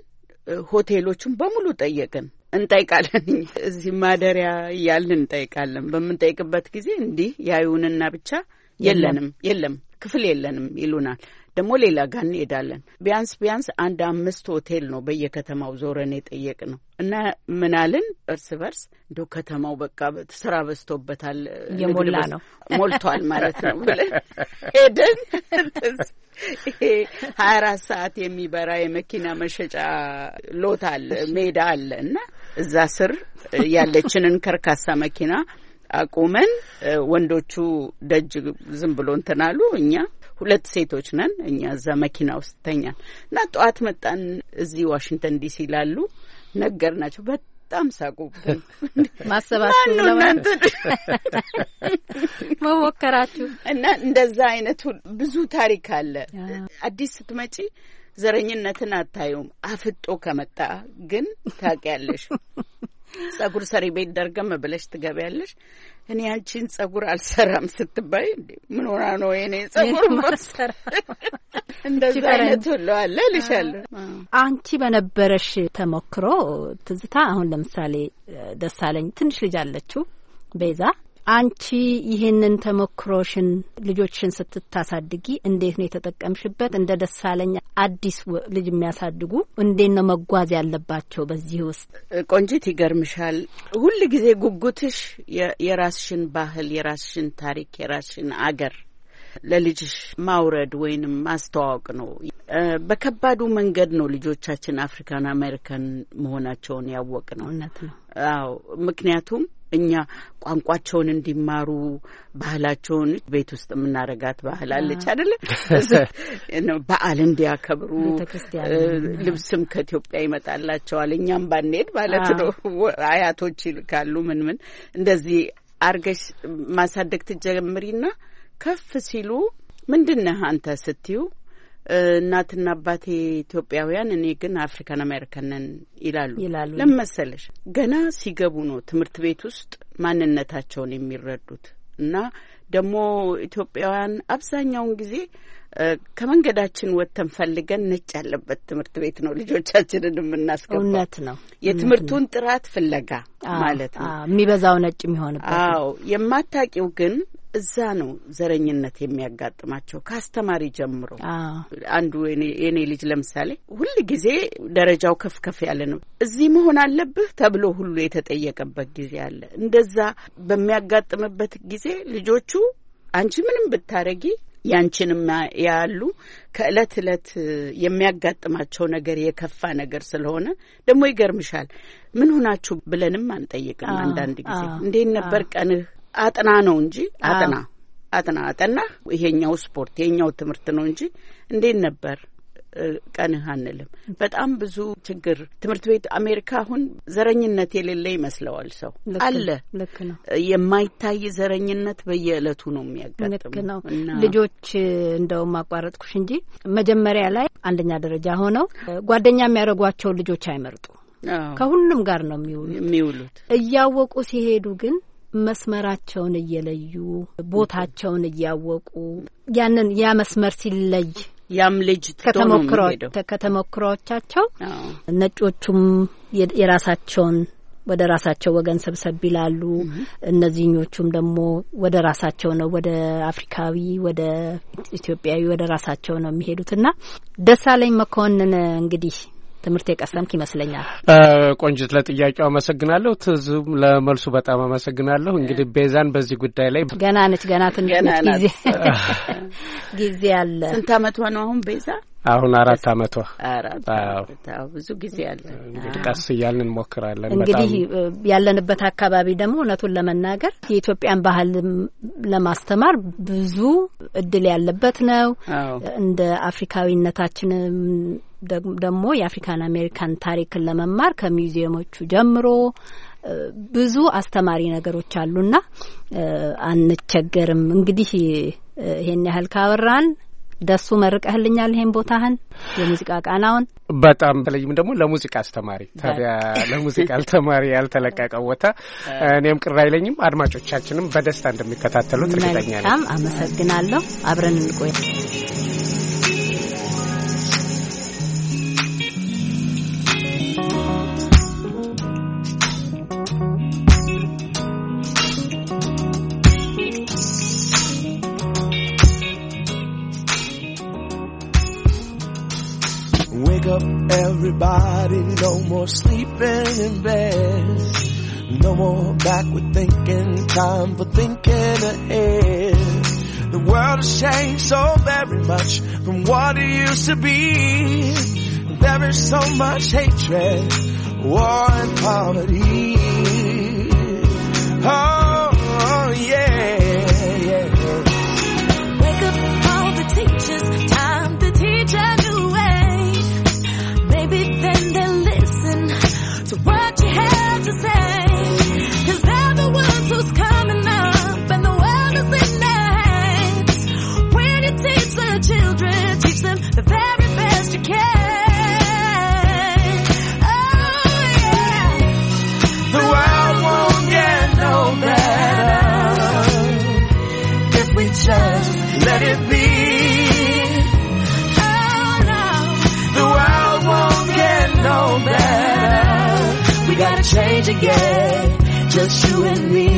ሆቴሎቹን በሙሉ ጠየቅን። እንጠይቃለን እዚህ ማደሪያ እያልን እንጠይቃለን። በምንጠይቅበት ጊዜ እንዲህ ያዩንና ብቻ የለንም የለም ክፍል የለንም ይሉናል። ደግሞ ሌላ ጋር እንሄዳለን። ቢያንስ ቢያንስ አንድ አምስት ሆቴል ነው በየከተማው ዞረን የጠየቅ ነው እና ምናልን እርስ በርስ እንደው ከተማው በቃ ስራ በዝቶበታል፣ የሞላ ነው ሞልቷል ማለት ነው ብለን ሄደን ይሄ ሀያ አራት ሰዓት የሚበራ የመኪና መሸጫ ሎት አለ፣ ሜዳ አለ እና እዛ ስር ያለችንን ከርካሳ መኪና አቁመን ወንዶቹ ደጅ ዝም ብሎ እንትናሉ። እኛ ሁለት ሴቶች ነን። እኛ እዛ መኪና ውስጥ ተኛን እና ጠዋት መጣን እዚህ ዋሽንግተን ዲሲ ላሉ ነገርናቸው። በጣም ሳቁብን። ማሰባችሁ ለማንተ መወከራችሁ እና እንደዛ አይነት ብዙ ታሪክ አለ። አዲስ ስትመጪ ዘረኝነትን አታዩም። አፍጦ ከመጣ ግን ታውቂያለሽ። ጸጉር ሰሪ ቤት ደርገም ብለሽ ትገቢያለሽ። እኔ አንቺን ጸጉር አልሰራም ስትባይ ምን ሆና ነው የኔ ጸጉር ማሰራ? እንደዛ አይነት ሁሉ አለ ልሻለሁ። አንቺ በነበረሽ ተሞክሮ ትዝታ፣ አሁን ለምሳሌ ደሳለኝ ትንሽ ልጅ አለችው ቤዛ፣ አንቺ ይሄንን ተሞክሮሽን ልጆችሽን ስትታሳድጊ እንዴት ነው የተጠቀምሽበት? እንደ ደሳለኝ አዲስ ልጅ የሚያሳድጉ እንዴት ነው መጓዝ ያለባቸው በዚህ ውስጥ? ቆንጂት ይገርምሻል፣ ሁሉ ጊዜ ጉጉትሽ የራስሽን ባህል፣ የራስሽን ታሪክ፣ የራስሽን አገር ለልጅሽ ማውረድ ወይንም ማስተዋወቅ ነው። በከባዱ መንገድ ነው ልጆቻችን አፍሪካን አሜሪካን መሆናቸውን ያወቅ ነው። እውነት ነው። አዎ፣ ምክንያቱም እኛ ቋንቋቸውን እንዲማሩ ባህላቸውን ቤት ውስጥ የምናረጋት ባህል አለች አይደለ? በዓል እንዲያከብሩ ልብስም ከኢትዮጵያ ይመጣላቸዋል። እኛም ባንሄድ ማለት ነው አያቶች ይልካሉ። ምን ምን እንደዚህ አርገሽ ማሳደግ ትጀምሪና ከፍ ሲሉ ምንድነህ አንተ ስትዩ እናትና አባቴ ኢትዮጵያውያን እኔ ግን አፍሪካን አሜሪካን ነን ይላሉ። ለምሳሌሽ ገና ሲገቡ ነው ትምህርት ቤት ውስጥ ማንነታቸውን የሚረዱት። እና ደግሞ ኢትዮጵያውያን አብዛኛውን ጊዜ ከመንገዳችን ወጥተን ፈልገን ነጭ ያለበት ትምህርት ቤት ነው ልጆቻችንን የምናስገባው። እውነት ነው። የትምህርቱን ጥራት ፍለጋ ማለት ነው የሚበዛው ነጭ የሚሆንበት። አዎ፣ የማታውቂው ግን እዛ ነው ዘረኝነት የሚያጋጥማቸው ከአስተማሪ ጀምሮ። አንዱ የኔ ልጅ ለምሳሌ ሁሉ ጊዜ ደረጃው ከፍ ከፍ ያለ ነው። እዚህ መሆን አለብህ ተብሎ ሁሉ የተጠየቀበት ጊዜ አለ። እንደዛ በሚያጋጥምበት ጊዜ ልጆቹ አንቺ ምንም ብታረጊ ያንቺንም ያሉ ከእለት እለት የሚያጋጥማቸው ነገር የከፋ ነገር ስለሆነ ደግሞ ይገርምሻል ምን ሆናችሁ ብለንም አንጠይቅም። አንዳንድ ጊዜ እንዴት ነበር ቀንህ አጥና ነው እንጂ አጥና አጥና አጥና ይሄኛው ስፖርት ይሄኛው ትምህርት ነው እንጂ እንዴት ነበር ቀንህ አንልም። በጣም ብዙ ችግር ትምህርት ቤት አሜሪካ አሁን ዘረኝነት የሌለ ይመስለዋል ሰው አለ። ልክ ነው። የማይታይ ዘረኝነት በየዕለቱ ነው የሚያጋጥመው። ልጆች እንደው ማቋረጥኩሽ እንጂ መጀመሪያ ላይ አንደኛ ደረጃ ሆነው ጓደኛ የሚያደርጓቸው ልጆች አይመርጡ። ከሁሉም ጋር ነው የሚውሉት። እያወቁ ሲሄዱ ግን መስመራቸውን እየለዩ ቦታቸውን እያወቁ ያንን ያ መስመር ሲለይ ያም ልጅ ከተሞክሮቻቸው ነጮቹም የራሳቸውን ወደ ራሳቸው ወገን ሰብሰብ ይላሉ። እነዚህኞቹም ደግሞ ወደ ራሳቸው ነው ወደ አፍሪካዊ ወደ ኢትዮጵያዊ ወደ ራሳቸው ነው የሚሄዱትና ደሳለኝ መኮንን እንግዲህ ትምህርት የቀሰምክ ይመስለኛል። ቆንጅት ለጥያቄው አመሰግናለሁ። ትዝም ለመልሱ በጣም አመሰግናለሁ። እንግዲህ ቤዛን በዚህ ጉዳይ ላይ ገና ነች ገና ትንሽ ጊዜ ጊዜ አለ። ስንት አመት ሆነው አሁን ቤዛ? አሁን አራት አመቷ። አራት አዎ፣ ብዙ ጊዜ አለ። እንግዲህ ቀስ እያልን እንሞክራለን። እንግዲህ ያለንበት አካባቢ ደግሞ እውነቱን ለመናገር የኢትዮጵያን ባህል ለማስተማር ብዙ እድል ያለበት ነው። እንደ አፍሪካዊነታችን ደግሞ የአፍሪካን አሜሪካን ታሪክን ለመማር ከሚውዚየሞቹ ጀምሮ ብዙ አስተማሪ ነገሮች አሉና አንቸገርም። እንግዲህ ይሄን ያህል ካወራን ደሱ መርቀህልኛል ይሄን ቦታህን የሙዚቃ ቃናውን በጣም በተለይም ደግሞ ለሙዚቃ አስተማሪ ታዲያ ለሙዚቃ አስተማሪ ያልተለቀቀው ቦታ እኔም ቅር አይለኝም። አድማጮቻችንም በደስታ እንደሚከታተሉት እርግጠኛ ነኝ። በጣም አመሰግናለሁ። አብረን እንቆይ። Wake up everybody, no more sleeping in bed. No more backward thinking, time for thinking ahead. The world has changed so very much from what it used to be. There is so much hatred, war and poverty. Oh, Oh yeah, yeah. Wake up all the teachers, time to teach a new way. Maybe then they'll listen to what you have to say. 'Cause they're the ones who's coming up and the world is in their hands. When you teach the children, teach them the very best you can. Oh yeah. The world won't get no better if we just let it be. Oh no. The world won't get no better. We gotta change again, just you and me.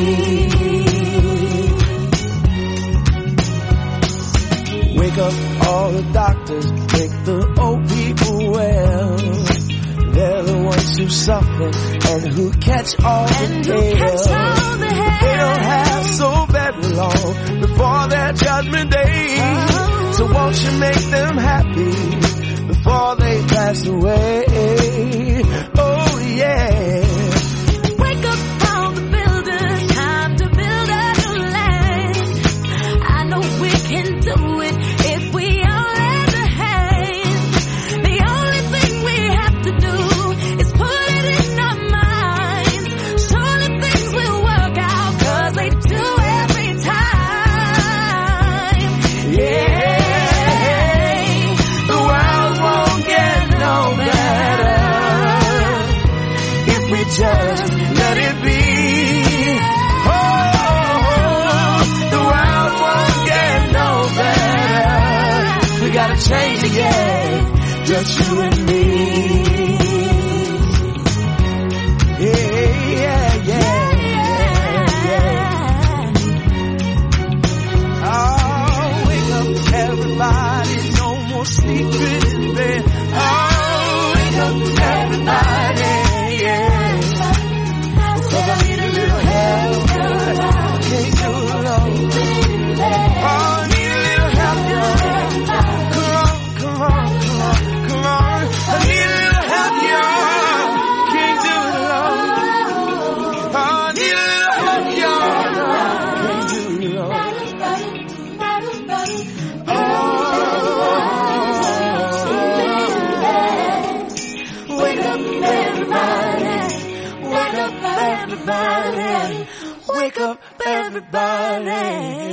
Wake up all the doctors, make the old people well. They're the ones who suffer and who catch all And the who catch hail. all the hail. They don't have so very long before their judgment day. Oh. So won't you make them happy before they pass away? Oh yeah. Wake up all the builders, time to build a new land. I know we can do it if we all lend a hand. The only thing we have to do is put it in our minds. Surely things will work out, 'cause they do every time. Yeah. The world won't get no better if we just let it be. Oh, the world won't get no better. We gotta change again, just you and me. Yeah, yeah, yeah, yeah. Oh, wake up everybody, no more sleeping in bed. Oh, wake up everybody, yeah. Cause I need a little help. Can't do it alone. Oh, I need a little help, y'all. Come on, come on, come on, come on. I need a little help, y'all. Can't do it alone. Oh, I need a little help, y'all. Can't do it alone. Wake up everybody, wake up everybody, wake up everybody.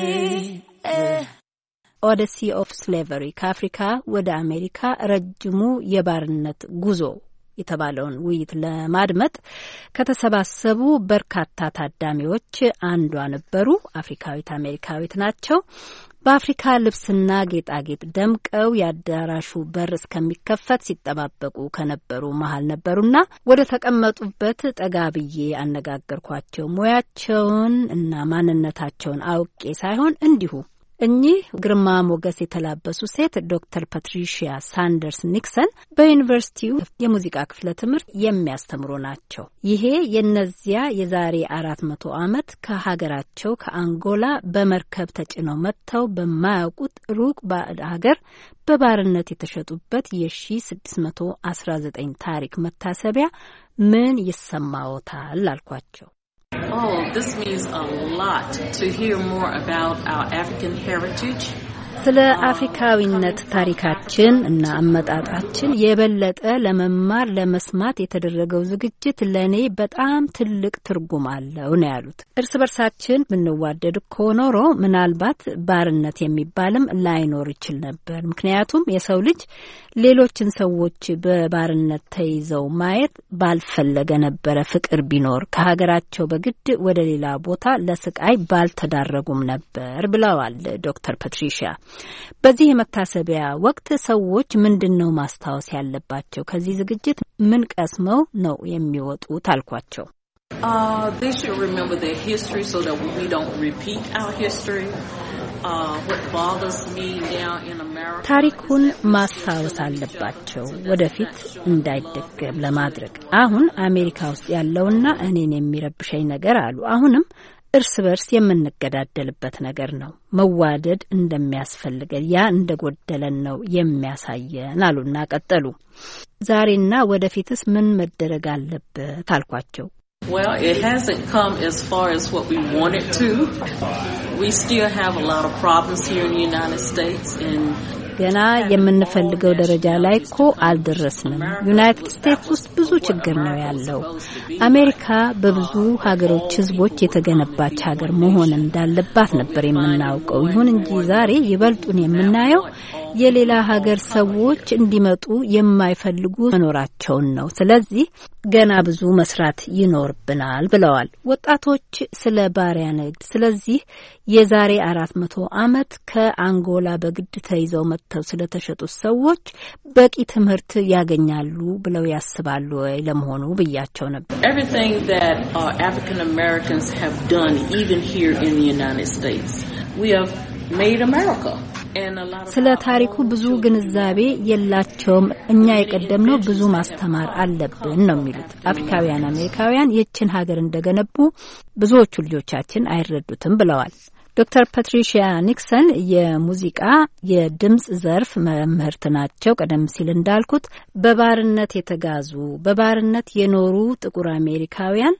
ኦዲሲ ኦፍ ስሌቨሪ ከአፍሪካ ወደ አሜሪካ ረጅሙ የባርነት ጉዞ የተባለውን ውይይት ለማድመጥ ከተሰባሰቡ በርካታ ታዳሚዎች አንዷ ነበሩ። አፍሪካዊት አሜሪካዊት ናቸው። በአፍሪካ ልብስና ጌጣጌጥ ደምቀው የአዳራሹ በር እስከሚከፈት ሲጠባበቁ ከነበሩ መሀል ነበሩና ወደ ተቀመጡበት ጠጋ ብዬ አነጋገርኳቸው። ሙያቸውን እና ማንነታቸውን አውቄ ሳይሆን እንዲሁ እኚህ ግርማ ሞገስ የተላበሱ ሴት ዶክተር ፓትሪሺያ ሳንደርስ ኒክሰን በዩኒቨርሲቲው የሙዚቃ ክፍለ ትምህርት የሚያስተምሩ ናቸው። ይሄ የነዚያ የዛሬ አራት መቶ ዓመት ከሀገራቸው ከአንጎላ በመርከብ ተጭነው መጥተው በማያውቁት ሩቅ ባዕድ ሀገር በባርነት የተሸጡበት የ1619 ታሪክ መታሰቢያ ምን ይሰማዎታል አልኳቸው። Oh, this means a lot to hear more about our African heritage. ስለ አፍሪካዊነት ታሪካችን እና አመጣጣችን የበለጠ ለመማር ለመስማት የተደረገው ዝግጅት ለኔ በጣም ትልቅ ትርጉም አለው ነው ያሉት። እርስ በርሳችን ብንዋደድ እኮ ኖሮ ምናልባት ባርነት የሚባልም ላይኖር ይችል ነበር። ምክንያቱም የሰው ልጅ ሌሎችን ሰዎች በባርነት ተይዘው ማየት ባልፈለገ ነበረ። ፍቅር ቢኖር ከሀገራቸው በግድ ወደ ሌላ ቦታ ለስቃይ ባልተዳረጉም ነበር ብለዋል ዶክተር ፓትሪሺያ። በዚህ የመታሰቢያ ወቅት ሰዎች ምንድነው ማስታወስ ያለባቸው? ከዚህ ዝግጅት ምን ቀስመው ነው የሚወጡት አልኳቸው። Uh, they should remember their history so that we don't repeat our history. Uh, what bothers me now in America. ታሪኩን ማስታወስ አለባቸው ወደፊት እንዳይደገም ለማድረግ። አሁን አሜሪካ ውስጥ ያለውና እኔን የሚረብሸኝ ነገር አሉ አሁንም እርስ በርስ የምንገዳደልበት ነገር ነው። መዋደድ እንደሚያስፈልገን ያ እንደጎደለን ነው የሚያሳየን አሉና ቀጠሉ። ዛሬና ወደፊትስ ምን መደረግ አለበት አልኳቸው። Well, it hasn't come as far as what we want it to. We still have a lot of problems here in the United States and ገና የምንፈልገው ደረጃ ላይ እኮ አልደረስንም። ዩናይትድ ስቴትስ ውስጥ ብዙ ችግር ነው ያለው። አሜሪካ በብዙ ሀገሮች ህዝቦች የተገነባች ሀገር መሆን እንዳለባት ነበር የምናውቀው። ይሁን እንጂ ዛሬ ይበልጡን የምናየው የሌላ ሀገር ሰዎች እንዲመጡ የማይፈልጉ መኖራቸውን ነው። ስለዚህ ገና ብዙ መስራት ይኖርብናል ብለዋል ወጣቶች ስለ ባሪያ ንግድ። ስለዚህ የዛሬ አራት መቶ ዓመት ከአንጎላ በግድ ተይዘው መጥተው ስለተሸጡት ሰዎች በቂ ትምህርት ያገኛሉ ብለው ያስባሉ ወይ ለመሆኑ ብያቸው ነበር። Everything that uh, African Americans have done even here in the United States, we have made America. ስለ ታሪኩ ብዙ ግንዛቤ የላቸውም። እኛ የቀደምነው ብዙ ማስተማር አለብን ነው የሚሉት። አፍሪካውያን አሜሪካውያን የችን ሀገር እንደገነቡ ብዙዎቹ ልጆቻችን አይረዱትም ብለዋል። ዶክተር ፓትሪሺያ ኒክሰን የሙዚቃ የድምጽ ዘርፍ መምህርት ናቸው። ቀደም ሲል እንዳልኩት በባርነት የተጋዙ በባርነት የኖሩ ጥቁር አሜሪካውያን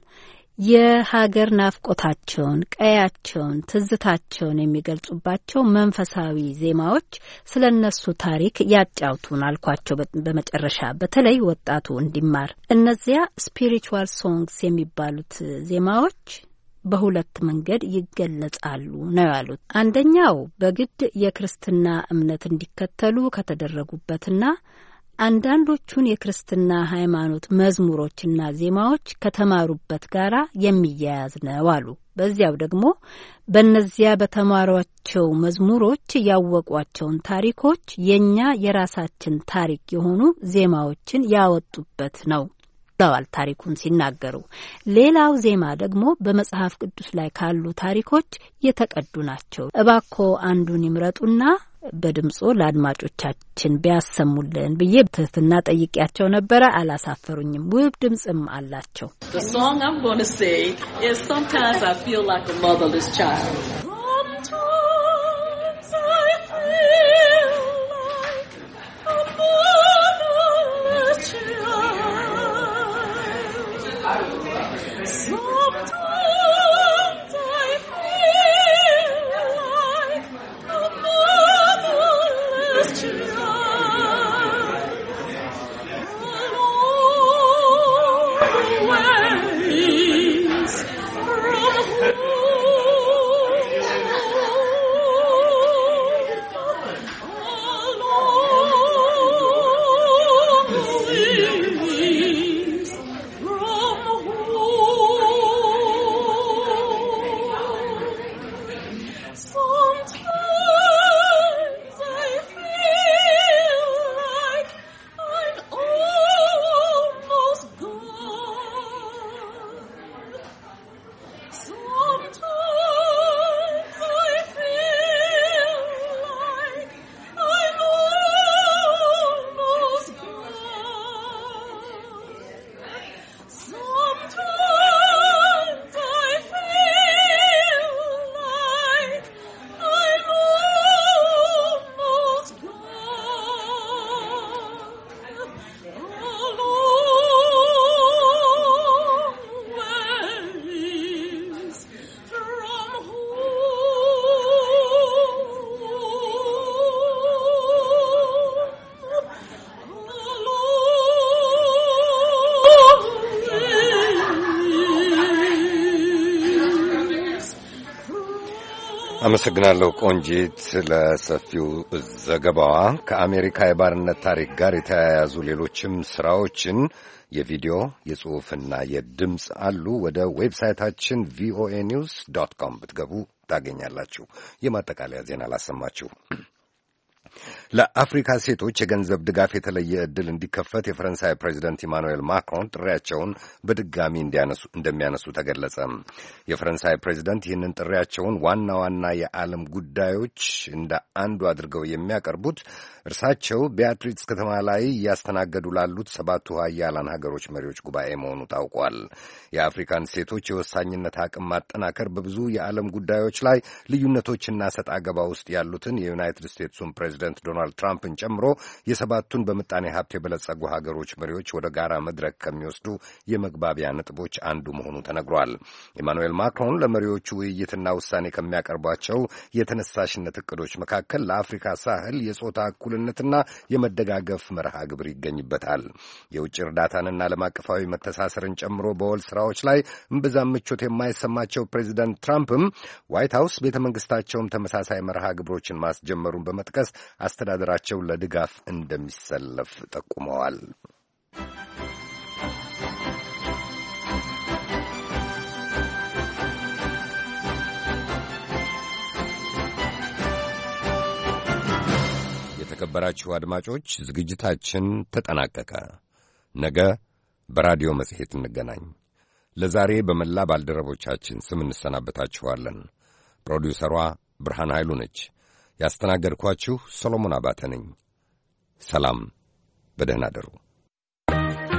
የሀገር ናፍቆታቸውን፣ ቀያቸውን፣ ትዝታቸውን የሚገልጹባቸው መንፈሳዊ ዜማዎች ስለነሱ ታሪክ ያጫውቱን አልኳቸው። በመጨረሻ በተለይ ወጣቱ እንዲማር እነዚያ ስፒሪቹዋል ሶንግስ የሚባሉት ዜማዎች በሁለት መንገድ ይገለጻሉ ነው ያሉት። አንደኛው በግድ የክርስትና እምነት እንዲከተሉ ከተደረጉበትና አንዳንዶቹን የክርስትና ሃይማኖት መዝሙሮችና ዜማዎች ከተማሩበት ጋራ የሚያያዝ ነው አሉ። በዚያው ደግሞ በእነዚያ በተማሯቸው መዝሙሮች ያወቋቸውን ታሪኮች የኛ የራሳችን ታሪክ የሆኑ ዜማዎችን ያወጡበት ነው ብለዋል ታሪኩን ሲናገሩ። ሌላው ዜማ ደግሞ በመጽሐፍ ቅዱስ ላይ ካሉ ታሪኮች የተቀዱ ናቸው። እባኮ አንዱን ይምረጡና በድምጾ ለአድማጮቻችን ቢያሰሙልን ብዬ ትህትና ጠይቄያቸው ነበረ። አላሳፈሩኝም። ውብ ድምጽም አላቸው። The song I'm going to sing is Sometimes I Feel Like a Motherless Child. Sometimes I feel like a motherless child. Sometimes I feel like a motherless child. Always from አመሰግናለሁ ቆንጂት ለሰፊው ዘገባዋ። ከአሜሪካ የባርነት ታሪክ ጋር የተያያዙ ሌሎችም ስራዎችን የቪዲዮ የጽሑፍና የድምጽ አሉ። ወደ ዌብሳይታችን ቪኦኤ ኒውስ ዶት ኮም ብትገቡ ታገኛላችሁ። የማጠቃለያ ዜና ላሰማችሁ። ለአፍሪካ ሴቶች የገንዘብ ድጋፍ የተለየ ዕድል እንዲከፈት የፈረንሳይ ፕሬዚደንት ኢማኑኤል ማክሮን ጥሪያቸውን በድጋሚ እንዲያነሱ እንደሚያነሱ ተገለጸ። የፈረንሳይ ፕሬዚደንት ይህንን ጥሪያቸውን ዋና ዋና የዓለም ጉዳዮች እንደ አንዱ አድርገው የሚያቀርቡት እርሳቸው ቢያትሪትስ ከተማ ላይ እያስተናገዱ ላሉት ሰባቱ ሀያላን ሀገሮች መሪዎች ጉባኤ መሆኑ ታውቋል። የአፍሪካን ሴቶች የወሳኝነት አቅም ማጠናከር በብዙ የዓለም ጉዳዮች ላይ ልዩነቶችና ሰጣ ገባ ውስጥ ያሉትን የዩናይትድ ስቴትሱን ፕሬዚደንት ዶናልድ ትራምፕን ጨምሮ የሰባቱን በምጣኔ ሀብት የበለጸጉ ሀገሮች መሪዎች ወደ ጋራ መድረክ ከሚወስዱ የመግባቢያ ነጥቦች አንዱ መሆኑ ተነግሯል። ኢማኑኤል ማክሮን ለመሪዎቹ ውይይትና ውሳኔ ከሚያቀርቧቸው የተነሳሽነት እቅዶች መካከል ለአፍሪካ ሳህል የጾታ እኩልነትና የመደጋገፍ መርሃ ግብር ይገኝበታል። የውጭ እርዳታንና ዓለም አቀፋዊ መተሳሰርን ጨምሮ በወል ስራዎች ላይ እምብዛም ምቾት የማይሰማቸው ፕሬዚደንት ትራምፕም ዋይት ሀውስ ቤተ መንግስታቸውም ተመሳሳይ መርሃ ግብሮችን ማስጀመሩን በመጥቀስ አስተዳደራቸው ለድጋፍ እንደሚሰለፍ ጠቁመዋል። የተከበራችሁ አድማጮች፣ ዝግጅታችን ተጠናቀቀ። ነገ በራዲዮ መጽሔት እንገናኝ። ለዛሬ በመላ ባልደረቦቻችን ስም እንሰናበታችኋለን። ፕሮዲውሰሯ ብርሃን ኃይሉ ነች። ያስተናገድኳችሁ ሰሎሞን አባተ ነኝ። ሰላም፣ በደህና አደሩ።